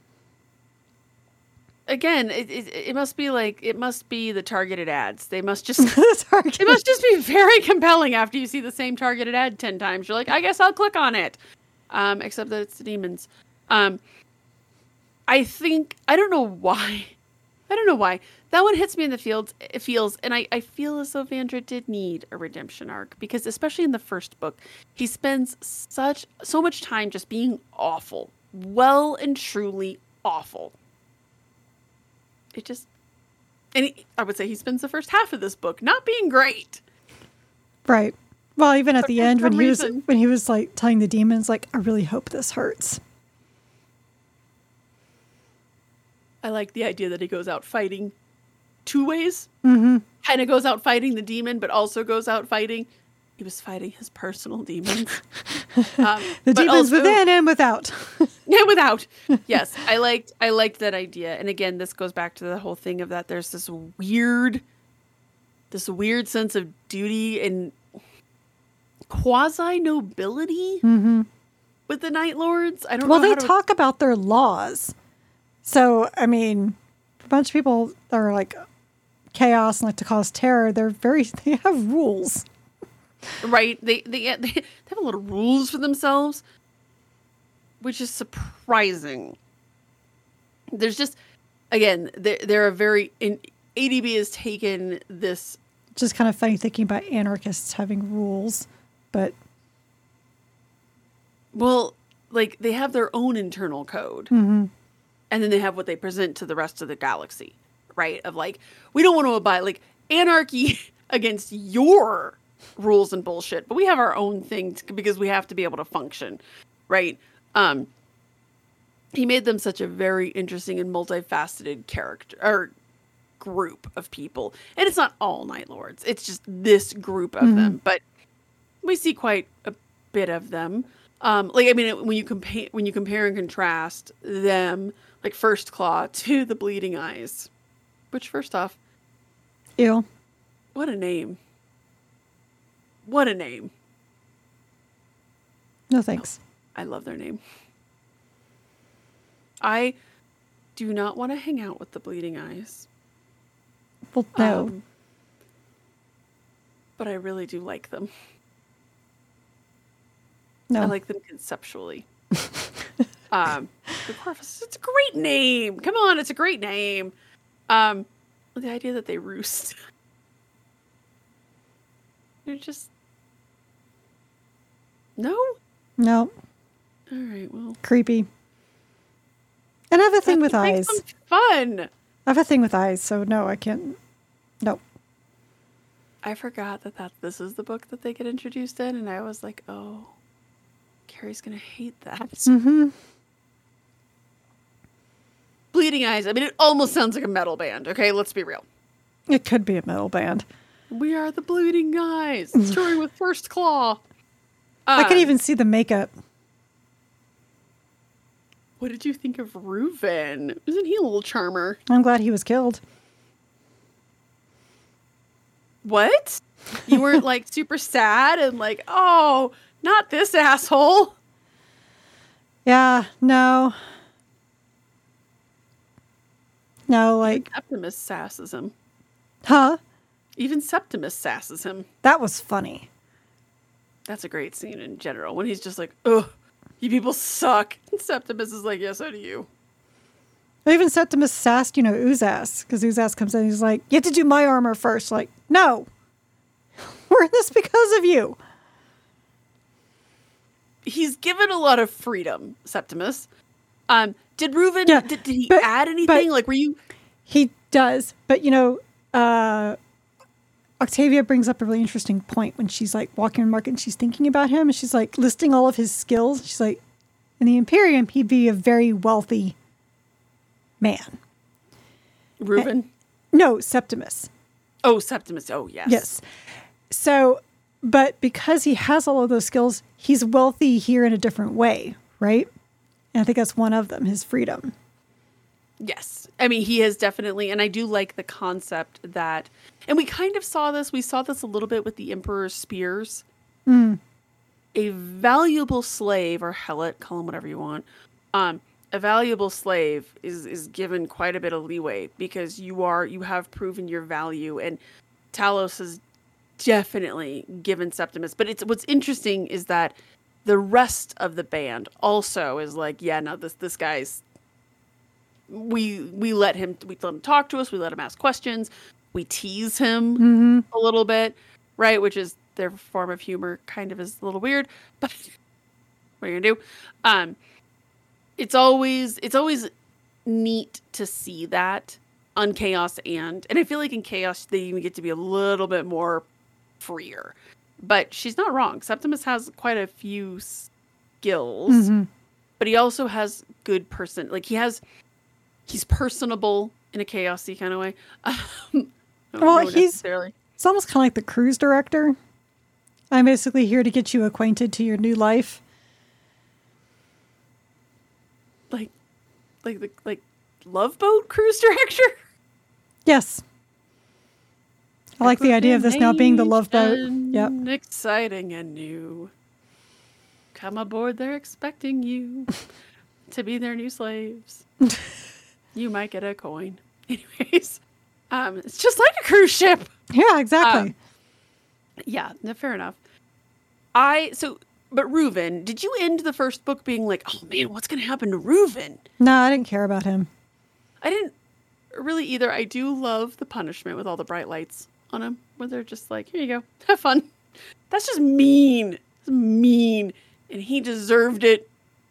Again, it must be the targeted ads. They must just it must just be very compelling after you see the same targeted ad 10 times. You're like, I guess I'll click on it. Except that it's the demons. I don't know why. That one hits me in the feels, and I feel as though Vandred did need a redemption arc, because especially in the first book, he spends so much time just being awful. Well and truly awful. I would say he spends the first half of this book not being great. Right. Well, even at the end when he was like telling the demons, like, I really hope this hurts. I like the idea that he goes out fighting 2 ways. Mm-hmm. Kind of goes out fighting the demon, but also goes out fighting. He was fighting his personal demons. The demons within and without. Yeah, without. Yes, I liked that idea. And again, this goes back to the whole thing of that there's this weird sense of duty and quasi nobility with the Night Lords. I don't know. Well, they talk about their laws. So, I mean, a bunch of people that are like chaos and like to cause terror, they have rules. Right. They have a lot of rules for themselves, which is surprising. There's just, again, they're a very, ADB has taken this. Just kind of funny thinking about anarchists having rules, but. Well, like they have their own internal code. Mm-hmm. And then they have what they present to the rest of the galaxy, right? Of like, we don't want to abide, like, anarchy against your rules and bullshit, but we have our own thing because we have to be able to function, right? he made them such a very interesting and multifaceted character or group of people. And it's not all Night Lords. It's just this group of them. But we see quite a bit of them. Like, I mean, when you compare and contrast them, like First Claw to the Bleeding Eyes, which first off, Ew. what a name. What a name. No thanks. I love their name. I do not want to hang out with the Bleeding Eyes. Well, no. But I really do like them. No. I like them conceptually. The Corvus, it's a great name. Come on, it's a great name. The idea that they roost. They're just... No? No. All right, well. Creepy. And I have a thing with eyes. Makes them fun. I have a thing with eyes, so no, I can't. No. I forgot that this is the book that they get introduced in, and I was like, oh, Carrie's going to hate that. Mm-hmm. Bleeding Eyes. I mean, it almost sounds like a metal band, okay? Let's be real. It could be a metal band. We are the Bleeding Eyes, touring with First Claw. I could even see the makeup. What did you think of Reuven? Isn't he a little charmer? I'm glad he was killed. What? You weren't like super sad and like, oh, not this asshole. Yeah, no. No, like... Even Septimus sasses him. Huh? Even Septimus sasses him. That was funny. That's a great scene in general. When he's just like, ugh, you people suck. And Septimus is like, yeah, so do you. Even Septimus sassed, Uzas. Because Uzas comes in and he's like, you have to do my armor first. Like, no. We're in this because of you. He's given a lot of freedom, Septimus. Did Reuven, did he add anything? Like, were you... He does. But, Octavia brings up a really interesting point when she's like walking in the market and she's thinking about him. And she's like listing all of his skills. She's like, in the Imperium, he'd be a very wealthy man. Reuven? No, Septimus. Oh, Septimus. Oh, yes. Yes. So, but because he has all of those skills, he's wealthy here in a different way, right? And I think that's one of them, his freedom. Yes. I mean, he has definitely, and I do like the concept that, and we kind of saw this a little bit with the Emperor's spears. A valuable slave, or helot, call him whatever you want, a valuable slave is given quite a bit of leeway because you have proven your value, and Talos has definitely given Septimus. But what's interesting is that the rest of the band also is like, yeah, no, this guy's. We let him talk to us. We let him ask questions. We tease him a little bit, right? Which is their form of humor. Kind of is a little weird, but what are you gonna do? It's always neat to see that on Chaos and I feel like in Chaos they even get to be a little bit more freer. But she's not wrong. Septimus has quite a few skills, but he also has good he's personable in a chaosy kind of way. Well, it's almost kind of like the cruise director. I'm basically here to get you acquainted to your new life. Like Love Boat cruise director? Yes. I like the idea of this now being the Love Boat. Yep. Exciting and new. Come aboard, they're expecting you to be their new slaves. You might get a coin. Anyways, it's just like a cruise ship. Yeah, exactly. Yeah, no, fair enough. But Reuven, did you end the first book being like, oh man, what's going to happen to Reuven? No, I didn't care about him. I didn't really either. I do love the punishment with all the bright lights on him, where they're just like, here you go, have fun. That's just mean. It's mean. And he deserved it.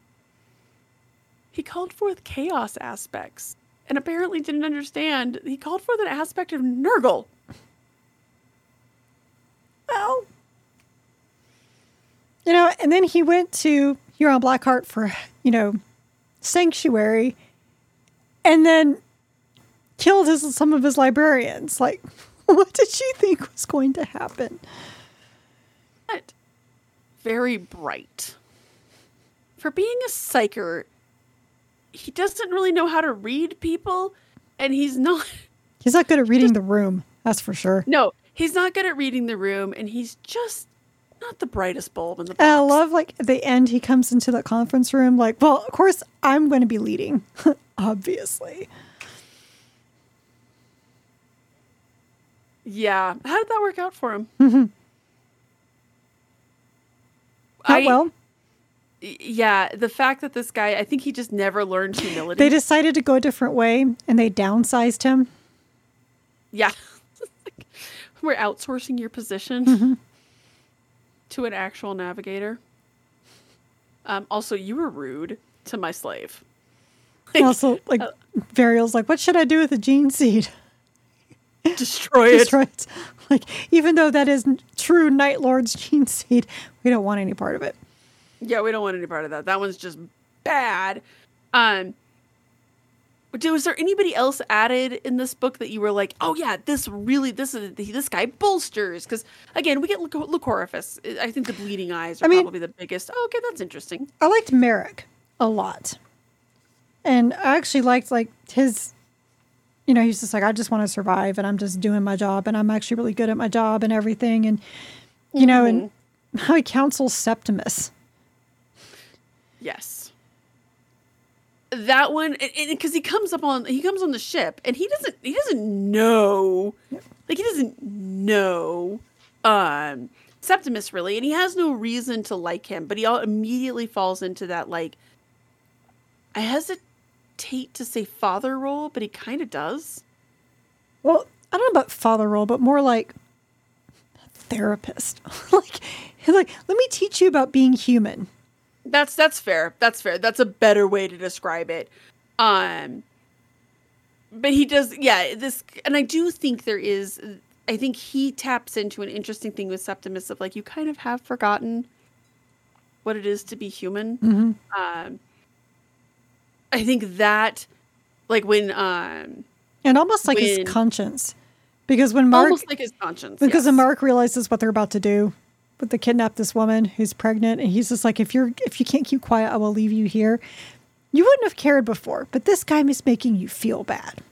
He called forth chaos aspects and apparently didn't understand. He called forth an aspect of Nurgle. Well, and then he went to Huron Blackheart for, sanctuary and then killed some of his librarians. Like, what did she think was going to happen? But very bright. For being a psyker, he doesn't really know how to read people, and he's not good at reading the room, that's for sure. No, he's not good at reading the room, and he's just not the brightest bulb in the box. And I love, like, at the end, he comes into the conference room, like, well, of course, I'm going to be leading, obviously. Yeah. How did that work out for him? Not well. Yeah, the fact that this guy, I think he just never learned humility. They decided to go a different way, and they downsized him. Yeah. We're outsourcing your position to an actual navigator. Also, you were rude to my slave. Also, like, Varial's like, what should I do with the gene seed? Destroy it. Destroy it. Like, even though that is true Night Lord's gene seed, we don't want any part of it. Yeah, we don't want any part of that. That one's just bad. Was there anybody else added in this book that you were like, oh yeah, this guy bolsters? Because again, we get Lycoraphus. I think the bleeding eyes are probably the biggest. Oh, okay, that's interesting. I liked Merrick a lot. And I actually liked, like, his, he's just like, I just want to survive and I'm just doing my job and I'm actually really good at my job and everything. And, and how he counsels Septimus. Yes. That one, because he comes on the ship and he doesn't know, like, he doesn't know Septimus really, and he has no reason to like him, but he immediately falls into that, like, I hesitate to say father role, but he kind of does. Well, I don't know about father role, but more like therapist. like, let me teach you about being human. That's fair. That's fair. That's a better way to describe it. But he does, this, and I do think I think he taps into an interesting thing with Septimus of, like, you kind of have forgotten what it is to be human. Mm-hmm. I think that, like, when, and almost like his conscience, because when Mark, almost like his conscience, because when Mark realizes what they're about to do, but they kidnap this woman who's pregnant, and he's just like, if you can't keep quiet, I will leave you here. You wouldn't have cared before, but this guy is making you feel bad.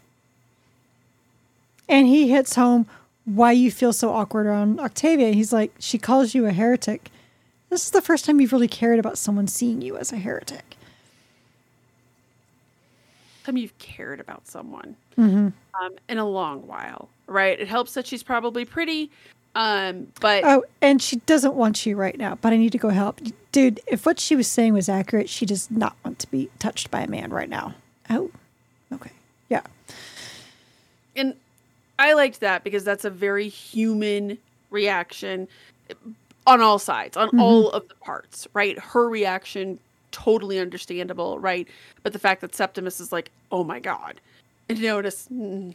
And he hits home why you feel so awkward around Octavia. He's like, she calls you a heretic. This is the first time you've really cared about someone seeing you as a heretic. Time you've cared about someone in a long while, right? It helps that she's probably pretty. But and she doesn't want you right now, but I need to go help. Dude, if what she was saying was accurate, she does not want to be touched by a man right now. Oh, okay. Yeah. And I liked that because that's a very human reaction on all sides, on all of the parts, right? Her reaction, totally understandable, right? But the fact that Septimus is like, oh my God. And notice, no,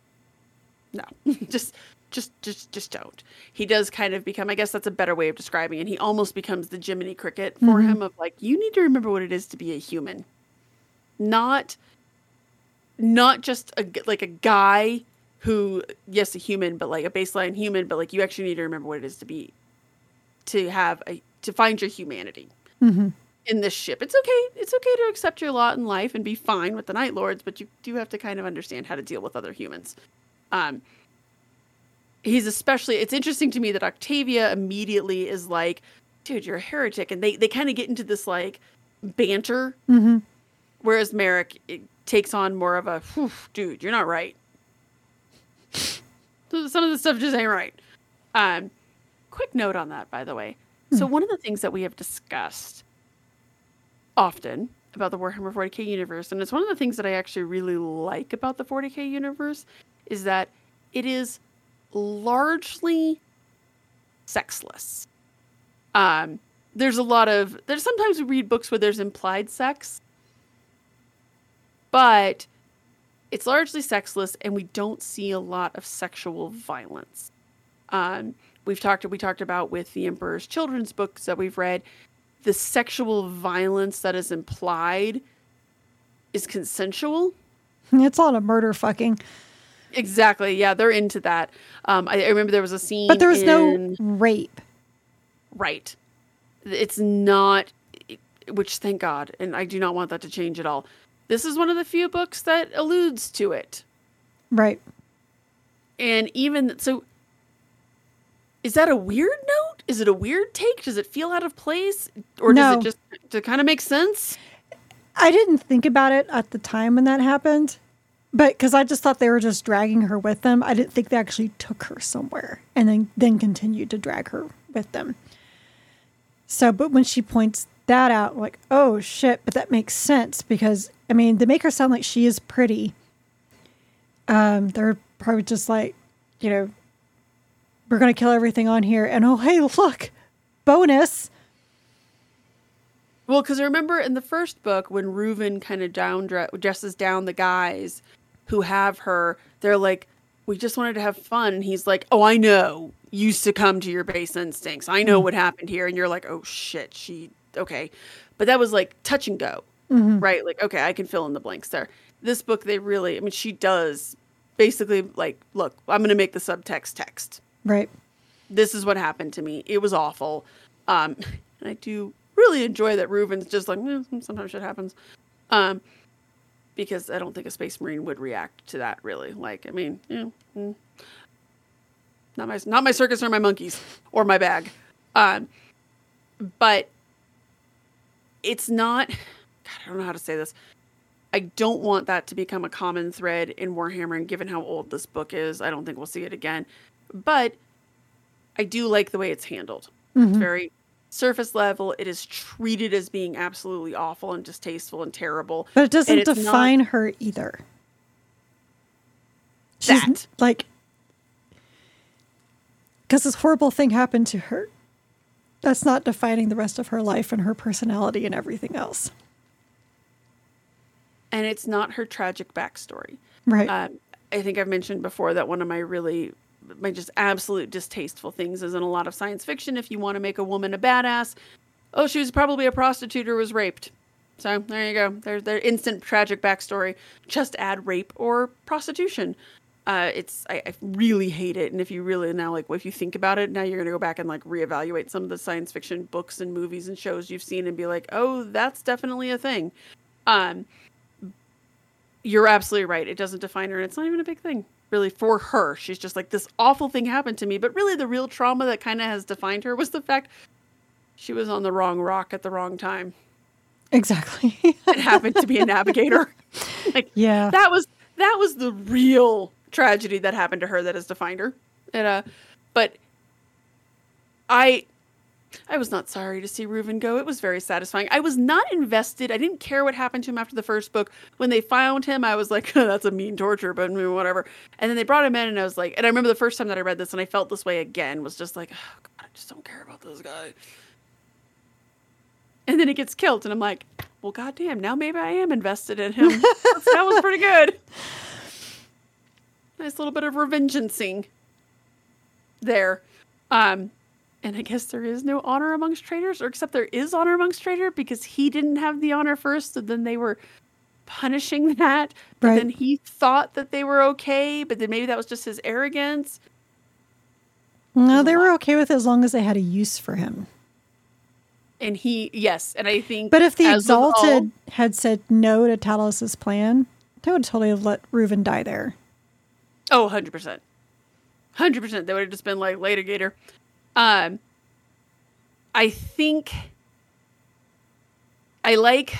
just don't. He does kind of become, I guess that's a better way of describing it. He almost becomes the Jiminy Cricket for him of, like, you need to remember what it is to be a human. Not just a guy who, yes, a human, but like a baseline human, but like you actually need to remember what it is to find your humanity in this ship. It's okay. It's okay to accept your lot in life and be fine with the Night Lords, but you do have to kind of understand how to deal with other humans. It's interesting to me that Octavia immediately is like, dude, you're a heretic. And they kind of get into this, like, banter. Whereas Merrick takes on more of a, dude, you're not right. Some of the stuff just ain't right. Quick note on that, by the way. So one of the things that we have discussed often about the Warhammer 40k universe, and it's one of the things that I actually really like about the 40k universe, is that it is largely sexless. There's sometimes we read books where there's implied sex, but it's largely sexless, and we don't see a lot of sexual violence. We talked about with the Emperor's Children's books that we've read, the sexual violence that is implied is consensual. It's a lot of murder fucking. Exactly. Yeah, they're into that. I remember there was a scene, but there was no rape. Right. It's not, which thank God, and I do not want that to change at all. This is one of the few books that alludes to it. Right. And even so, is that a weird note? Is it a weird take? Does it feel out of place? Or does it just to kind of make sense? I didn't think about it at the time when that happened, but because I just thought they were just dragging her with them. I didn't think they actually took her somewhere and then continued to drag her with them. So, but when she points that out, like, oh shit, but that makes sense because, I mean, they make her sound like she is pretty. They're probably just like, you know, we're going to kill everything on here. And oh, hey, look, bonus. Well, because I remember in the first book when Reuven kind of dresses down the guys who have her, they're like, we just wanted to have fun. And he's like, oh, I know. You succumb to your base instincts. I know what happened here. And you're like, oh, shit. Okay. But that was like touch and go, right? Like, okay, I can fill in the blanks there. This book, she does basically like, look, I'm going to make the subtext text. Right. This is what happened to me. It was awful. And I do really enjoy that Reuven's just like, sometimes shit happens. Because I don't think a Space Marine would react to that really. Like, I mean, not my circus or my monkeys or my bag. But it's not, God, I don't know how to say this. I don't want that to become a common thread in Warhammer, and given how old this book is, I don't think we'll see it again. But I do like the way it's handled. It's very surface level. It is treated as being absolutely awful and distasteful and terrible. But it doesn't define her either. She's like, because this horrible thing happened to her. That's not defining the rest of her life and her personality and everything else. And it's not her tragic backstory. Right. I think I've mentioned before that one of my just absolute distasteful things is in a lot of science fiction, if you want to make a woman a badass, oh, she was probably a prostitute or was raped. So there you go. There's their instant tragic backstory. Just add rape or prostitution. I really hate it. And if you really now, like, if you think about it, now you're going to go back and like reevaluate some of the science fiction books and movies and shows you've seen and be like, oh, that's definitely a thing. You're absolutely right. It doesn't define her, and it's not even a big thing, really, for her. She's just like, this awful thing happened to me. But really, the real trauma that kind of has defined her was the fact she was on the wrong rock at the wrong time. Exactly. It happened to be a navigator. Like, yeah. That was the real tragedy that happened to her that has defined her. And, but I was not sorry to see Reuven go. It was very satisfying. I was not invested. I didn't care what happened to him after the first book. When they found him, I was like, oh, that's a mean torture, but whatever. And then they brought him in, and I was like, and I remember the first time that I read this, and I felt this way again, was just like, oh, God, I just don't care about this guy. And then he gets killed, and I'm like, well, goddamn, now maybe I am invested in him. That was pretty good. Nice little bit of revengeancing there. And I guess there is no honor amongst traitors, or except there is honor amongst traitors because he didn't have the honor first, so then they were punishing that. But right. Then he thought that they were okay, but then maybe that was just his arrogance. No, they were okay with it as long as they had a use for him. And and I think... But if the Exalted had said no to Talos' plan, they would totally have let Reuven die there. Oh, 100%. 100%. They would have just been like, later, Gator. I think I like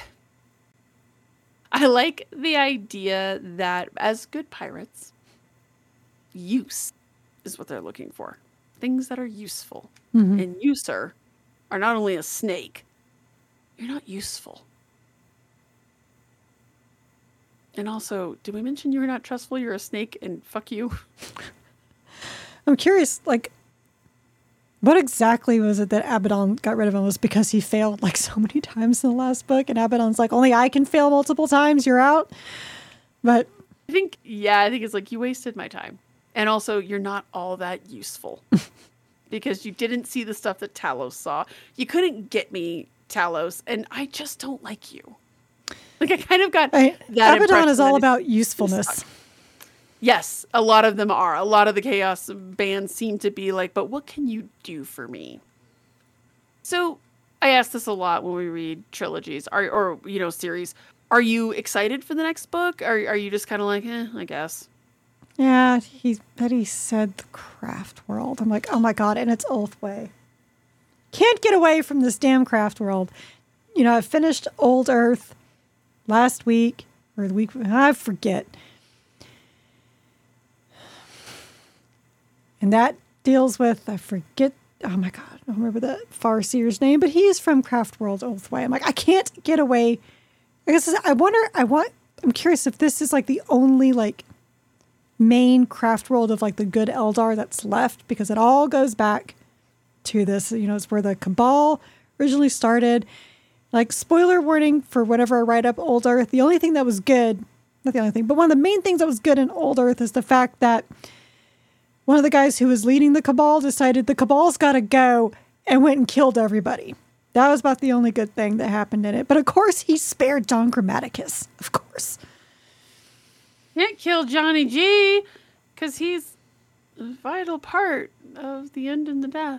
the idea that as good pirates, use is what they're looking for. Things that are useful. Mm-hmm. And you, sir, are not only a snake, you're not useful. And also, did we mention you're not trustful? You're a snake and fuck you. I'm curious, like, what exactly was it that Abaddon got rid of him? Was because he failed like so many times in the last book, and Abaddon's like, only I can fail multiple times, you're out. But I think it's like, you wasted my time. And also, you're not all that useful. Because you didn't see the stuff that Talos saw. You couldn't get me, Talos, and I just don't like you. Like I kind of got Right. that Abaddon impression is all that about usefulness. yes, a lot of them are. A lot of the Chaos bands seem to be like, but what can you do for me? So I ask this a lot when we read trilogies or series. Are you excited for the next book? Are you just kind of like, I guess? Yeah, he said the craft world. I'm like, oh my God, and it's Ulthwé. Can't get away from this damn craft world. I finished Old Earth last week or the week, I forget. And that deals with, I forget, oh my God, I don't remember the Farseer's name, but he's from Craft World Ulthwé. I'm like, I can't get away. I guess I'm curious if this is like the only like main craft world of like the good Eldar that's left, because it all goes back to this, it's where the Cabal originally started. Like, spoiler warning for whatever I write up Old Earth, the only thing that was good, not the only thing, but one of the main things that was good in Old Earth is the fact that one of the guys who was leading the Cabal decided the Cabal's got to go and went and killed everybody. That was about the only good thing that happened in it. But of course, he spared John Grammaticus, of course. Can't kill Johnny G because he's a vital part of the end and the death.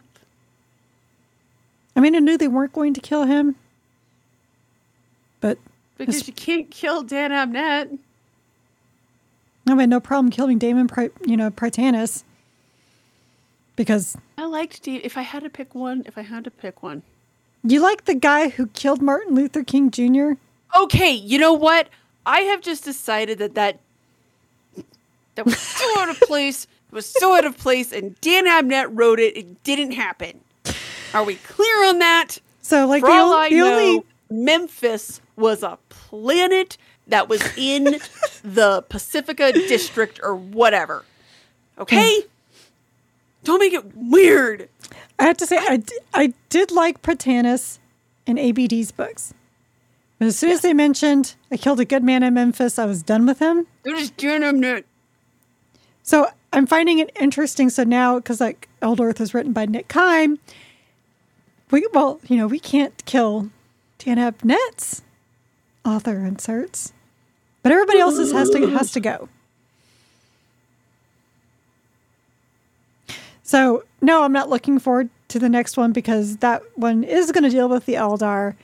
I mean, I knew they weren't going to kill him, but because you can't kill Dan Abnett. I had no problem killing Damon, Prytanis, because I liked Dave. If I had to pick one. You like the guy who killed Martin Luther King Jr.? Okay, you know what? I have just decided that was so out of place. It was so out of place, and Dan Abnett wrote it. It didn't happen. Are we clear on that? So, like, For all I know, Memphis was a planet that was in the Pacifica District or whatever. Okay? Don't make it weird. I have to say, I did like Prytanis in ABD's books. But as soon as they mentioned I killed a good man in Memphis, I was done with him. It was Dan Abnett. So I'm finding it interesting. So now, because like Old Earth is written by Nick Kime, we can't kill Dan Abnett's author inserts, but everybody else's has to go. So no, I'm not looking forward to the next one because that one is going to deal with the Eldar.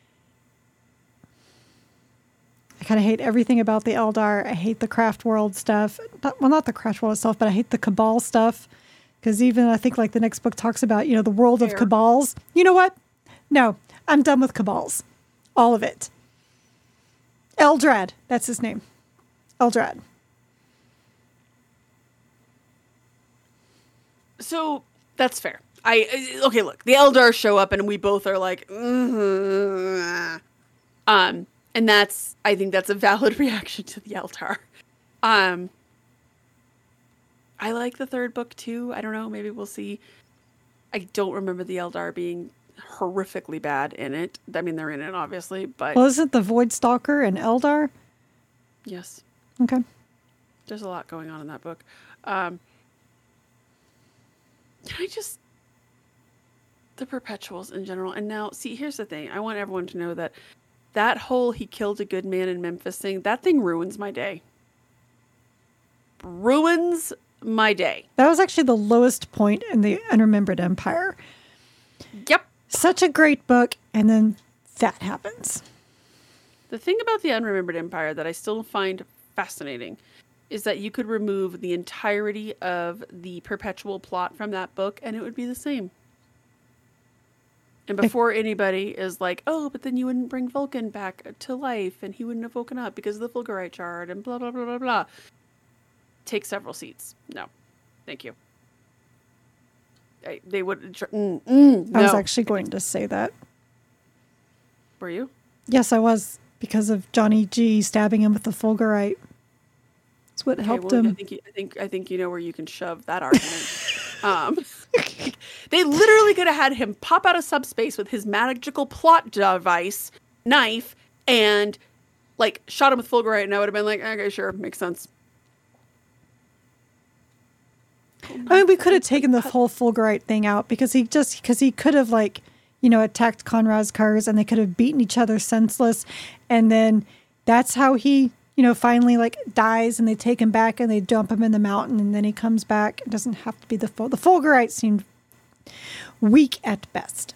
I kind of hate everything about the Eldar. I hate the craft world stuff. Not the craft world itself, but I hate the Cabal stuff. Because even I think like the next book talks about, the world of Cabals. You know what? No, I'm done with Cabals. All of it. Eldrad. That's his name. Eldrad. So that's fair. Okay, look, the Eldar show up and we both are like, and I think that's a valid reaction to the Eldar. I like the third book too. I don't know. Maybe we'll see. I don't remember the Eldar being horrifically bad in it. I mean, they're in it obviously, but well, isn't the Void Stalker an Eldar? Yes. Okay. There's a lot going on in that book. The Perpetuals in general. And now, see, here's the thing. I want everyone to know that whole he killed a good man in Memphis thing, that thing ruins my day. Ruins my day. That was actually the lowest point in the Unremembered Empire. Yep. Such a great book, and then that happens. The thing about the Unremembered Empire that I still find fascinating is that you could remove the entirety of the Perpetual plot from that book and it would be the same. And before anybody is like, oh, but then you wouldn't bring Vulcan back to life and he wouldn't have woken up because of the Fulgurite shard and blah, blah, blah, blah, blah. Take several seats. No. Thank you. They would... I was actually going to say that. Were you? Yes, I was. Because of Johnny G stabbing him with the Fulgurite. That's what helped him. I think you know where you can shove that argument. They literally could have had him pop out of subspace with his magical plot device, knife, and like shot him with Fulgurite, and I would have been like, okay, sure, makes sense. I mean, we could have taken the whole Fulgurite thing out because he could have attacked Conrad's cars and they could have beaten each other senseless, and then That's how he, finally like dies, and they take him back and they dump him in the mountain, and then he comes back. It doesn't have to be the Fulgurites seemed weak at best.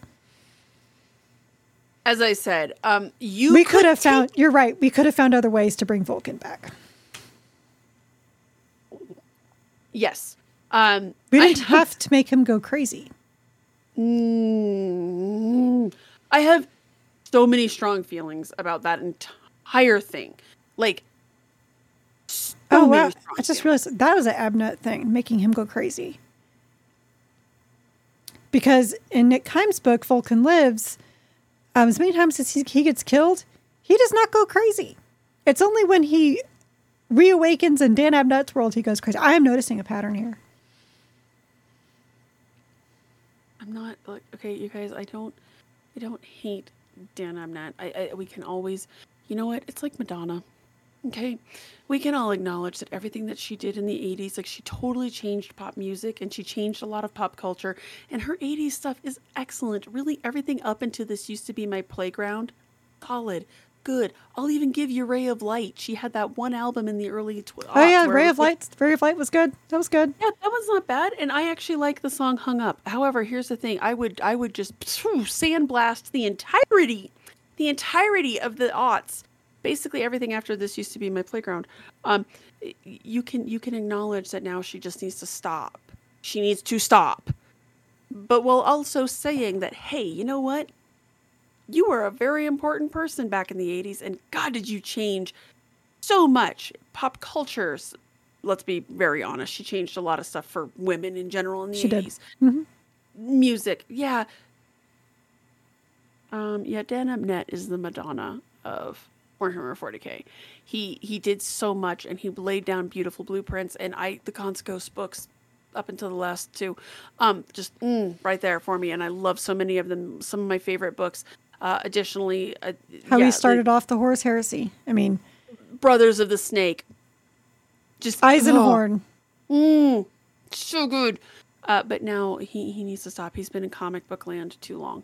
As I said, we could have found. You're right. We could have found other ways to bring Vulcan back. Yes. We didn't have to make him go crazy. I have so many strong feelings about that entire thing. Like, oh wow! I just realized that was an Abnett thing, making him go crazy. Because in Nick Kime's book, Vulcan Lives, as many times as he gets killed, he does not go crazy. It's only when he reawakens in Dan Abnett's world he goes crazy. I am noticing a pattern here. I'm not like, okay, you guys, I don't hate Dan Abnett. We can always, you know what? It's like Madonna. Okay, we can all acknowledge that everything that she did in the 80s, like she totally changed pop music and she changed a lot of pop culture, and her 80s stuff is excellent. Really, everything up into This Used to Be My Playground, solid, good. I'll even give you Ray of Light. She had that one album in the early Oh yeah, Ray of Light was good. That was good. Yeah, that one's not bad, and I actually like the song Hung Up. However, here's the thing. I would just sandblast the entirety of the aughts. Basically everything after This Used to Be My Playground. You can acknowledge that now she just needs to stop. She needs to stop. But while also saying that, hey, you know what? You were a very important person back in the 80s, and God, did you change so much. Pop cultures, let's be very honest, she changed a lot of stuff for women in general in the 80s. Mm-hmm. Music, yeah. Dan Abnett is the Madonna of Warhammer 40K. He did so much, and he laid down beautiful blueprints, and the Gaunt's Ghost books up until the last two, just right there for me, and I love so many of them. Some of my favorite books. Additionally, how he started off the Horus Heresy. I mean, Brothers of the Snake. Just Eisenhorn. So good. But now he needs to stop. He's been in comic book land too long.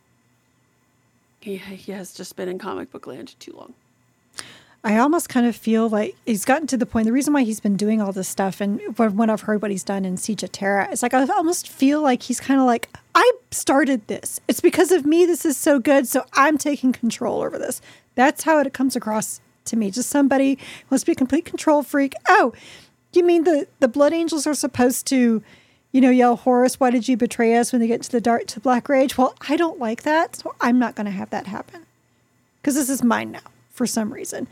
He has just been in comic book land too long. I almost kind of feel like he's gotten to the point, the reason why he's been doing all this stuff, and when I've heard what he's done in Siege of Terra, it's like I almost feel like he's kind of like, I started this. It's because of me this is so good, so I'm taking control over this. That's how it comes across to me. Just somebody who wants to be a complete control freak. Oh, you mean the Blood Angels are supposed to, yell, Horus, why did you betray us when they get to the Black Rage? Well, I don't like that, so I'm not going to have that happen. Because this is mine now, for some reason.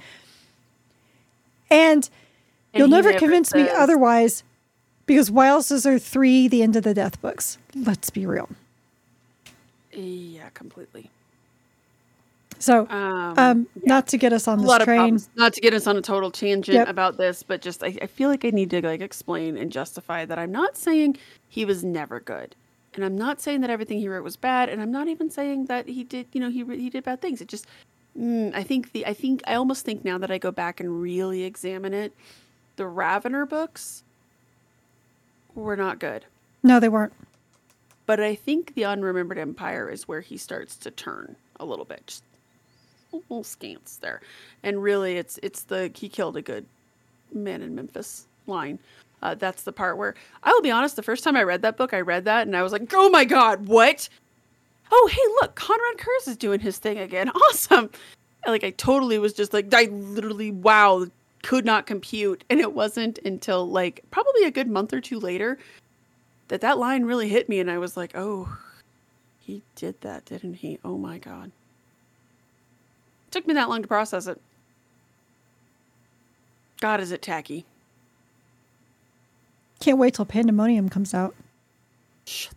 And you'll never convince me otherwise, because why else is there 3 The End of the Death books? Let's be real. Yeah, completely. So, not to get us on this train. Not to get us on a total tangent about this, but just I feel like I need to explain and justify that I'm not saying he was never good. And I'm not saying that everything he wrote was bad, and I'm not even saying that he did, he did bad things. It just I almost think now that I go back and really examine it, the Ravener books were not good. No, they weren't. But I think the Unremembered Empire is where he starts to turn a little bit, just a little scants there. And really, it's the he killed a good man in Memphis line. That's the part where I will be honest. The first time I read that book, I read that and I was like, "Oh my God, what?" Oh, hey, look, Conrad Kurz is doing his thing again. Awesome. I totally was just like, I literally, wow, could not compute. And it wasn't until probably a good month or two later that line really hit me. And I was like, oh, he did that, didn't he? Oh my God. It took me that long to process it. God, is it tacky. Can't wait till Pandemonium comes out. Shut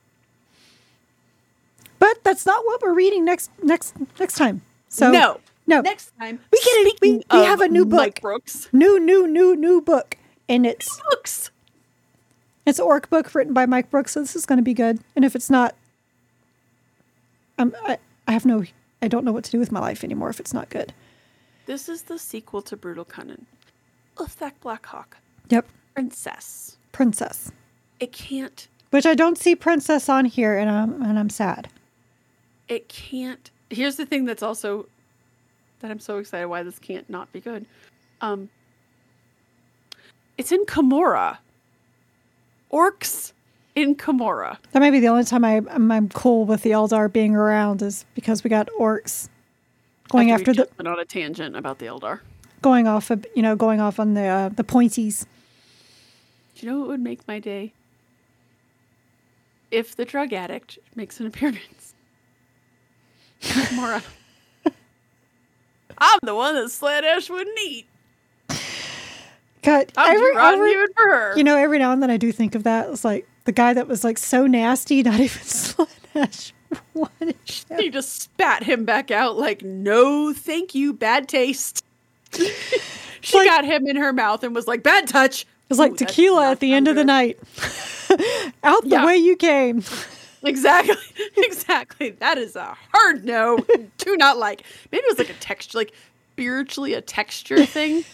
But that's not what we're reading next time. So no. Next time we have a new book. Mike Brooks. New book, and it's books. It's an orc book written by Mike Brooks. So this is going to be good. And if it's not, I don't know what to do with my life anymore if it's not good. This is the sequel to Brutal Cunnin. Uthak Blackhawk. Yep. Princess. It can't. Which I don't see Princess on here, and I'm sad. It can't. Here's the thing that's that I'm so excited why this can't not be good. It's in Kimura. Orcs in Kimura. That may be the only time I'm cool with the Eldar being around is because we got orcs going after the. Went on a tangent about the Eldar. Going off on the pointies. Do you know what would make my day? If the drug addict makes an appearance. Kimura. I'm the one that Slaanesh wouldn't eat. God, even for her. You know, every now and then I do think of that. It's like the guy that was like so nasty, not even Slaanesh. She just spat him back out like, no, thank you, bad taste. She like, got him in her mouth and was like, bad touch. It was like tequila at the end of the night. Out the way you came. Exactly. That is a hard no. Do not like. Maybe it was like a texture, like spiritually a texture thing.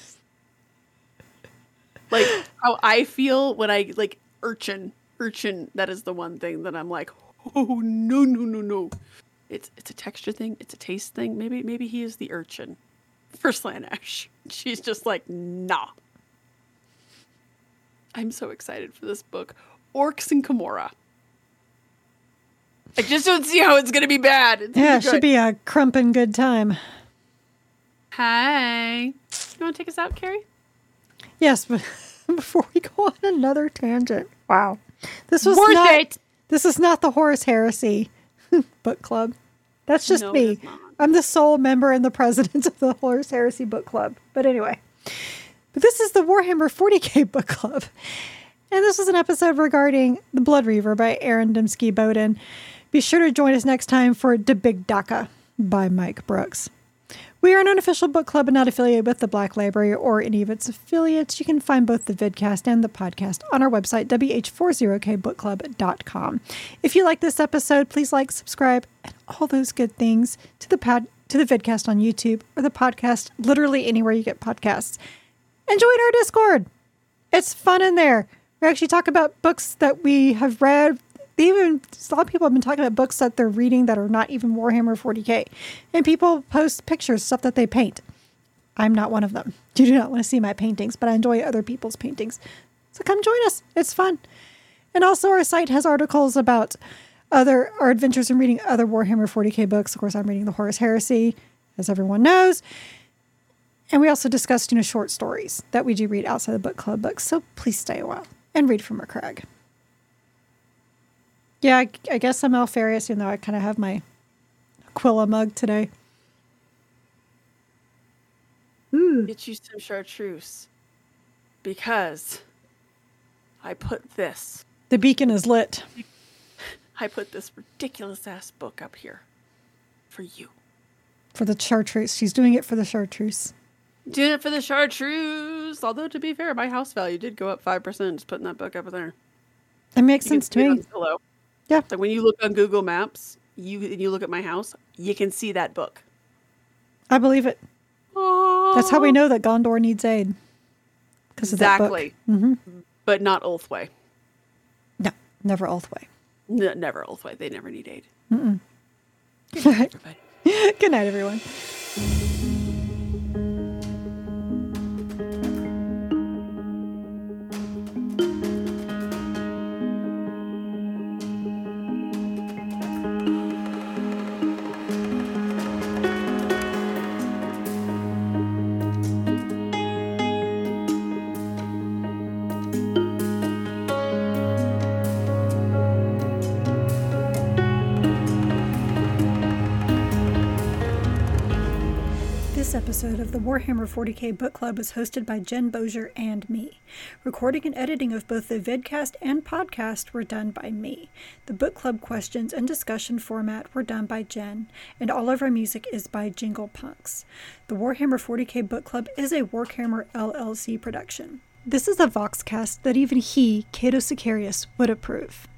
Like how I feel when I like urchin. That is the one thing that I'm like, oh no. It's a texture thing. It's a taste thing. Maybe he is the urchin for Slaanesh. She's just like, nah. I'm so excited for this book. Orcs in Kimura. I just don't see how it's going to be bad. It should be a crumpin' good time. Hi. You want to take us out, Carrie? Yes, but before we go on another tangent. Wow. This is not the Horus Heresy book club. That's just me. I'm the sole member and the president of the Horus Heresy book club. But anyway. But this is the Warhammer 40k book club. And this is an episode regarding The Blood Reaver by Aaron Dembski-Bowden. Be sure to join us next time for De Big Daka by Mike Brooks. We are an unofficial book club and not affiliated with the Black Library or any of its affiliates. You can find both the vidcast and the podcast on our website, wh40kbookclub.com. If you like this episode, please like, subscribe, and all those good things to the vidcast on YouTube or the podcast literally anywhere you get podcasts. And join our Discord. It's fun in there. We actually talk about books that we have read. A lot of people have been talking about books that they're reading that are not even Warhammer 40k. And people post pictures, stuff that they paint. I'm not one of them. You do not want to see my paintings, but I enjoy other people's paintings. So come join us. It's fun. And also our site has articles about our adventures in reading other Warhammer 40k books. Of course, I'm reading the Horus Heresy, as everyone knows. And we also discussed, short stories that we do read outside the book club books. So please stay a while and read from Craig. Yeah, I guess I'm Alfarius, even though I kind of have my Aquila mug today. Get you some chartreuse. Because I put this. The beacon is lit. I put this ridiculous ass book up here. For you. For the chartreuse. She's doing it for the chartreuse. Doing it for the chartreuse. Although, to be fair, my house value did go up 5% just putting that book up there. It makes sense to me. Yeah. Like when you look on Google Maps, you look at my house, you can see that book. I believe it. Aww. That's how we know that Gondor needs aid. Exactly. Mm-hmm. But not Ulthwé. No, never Ulthwé. No, never Ulthwé. They never need aid. Mm-mm. Good night, everybody. Good night, everyone. This episode of the Warhammer 40k Book Club was hosted by Jen Bozier and me. Recording and editing of both the vidcast and podcast were done by me. The book club questions and discussion format were done by Jen, and all of our music is by Jingle Punks. The Warhammer 40k Book Club is a Warhammer LLC production. This is a Voxcast that even he, Cato Sicarius, would approve.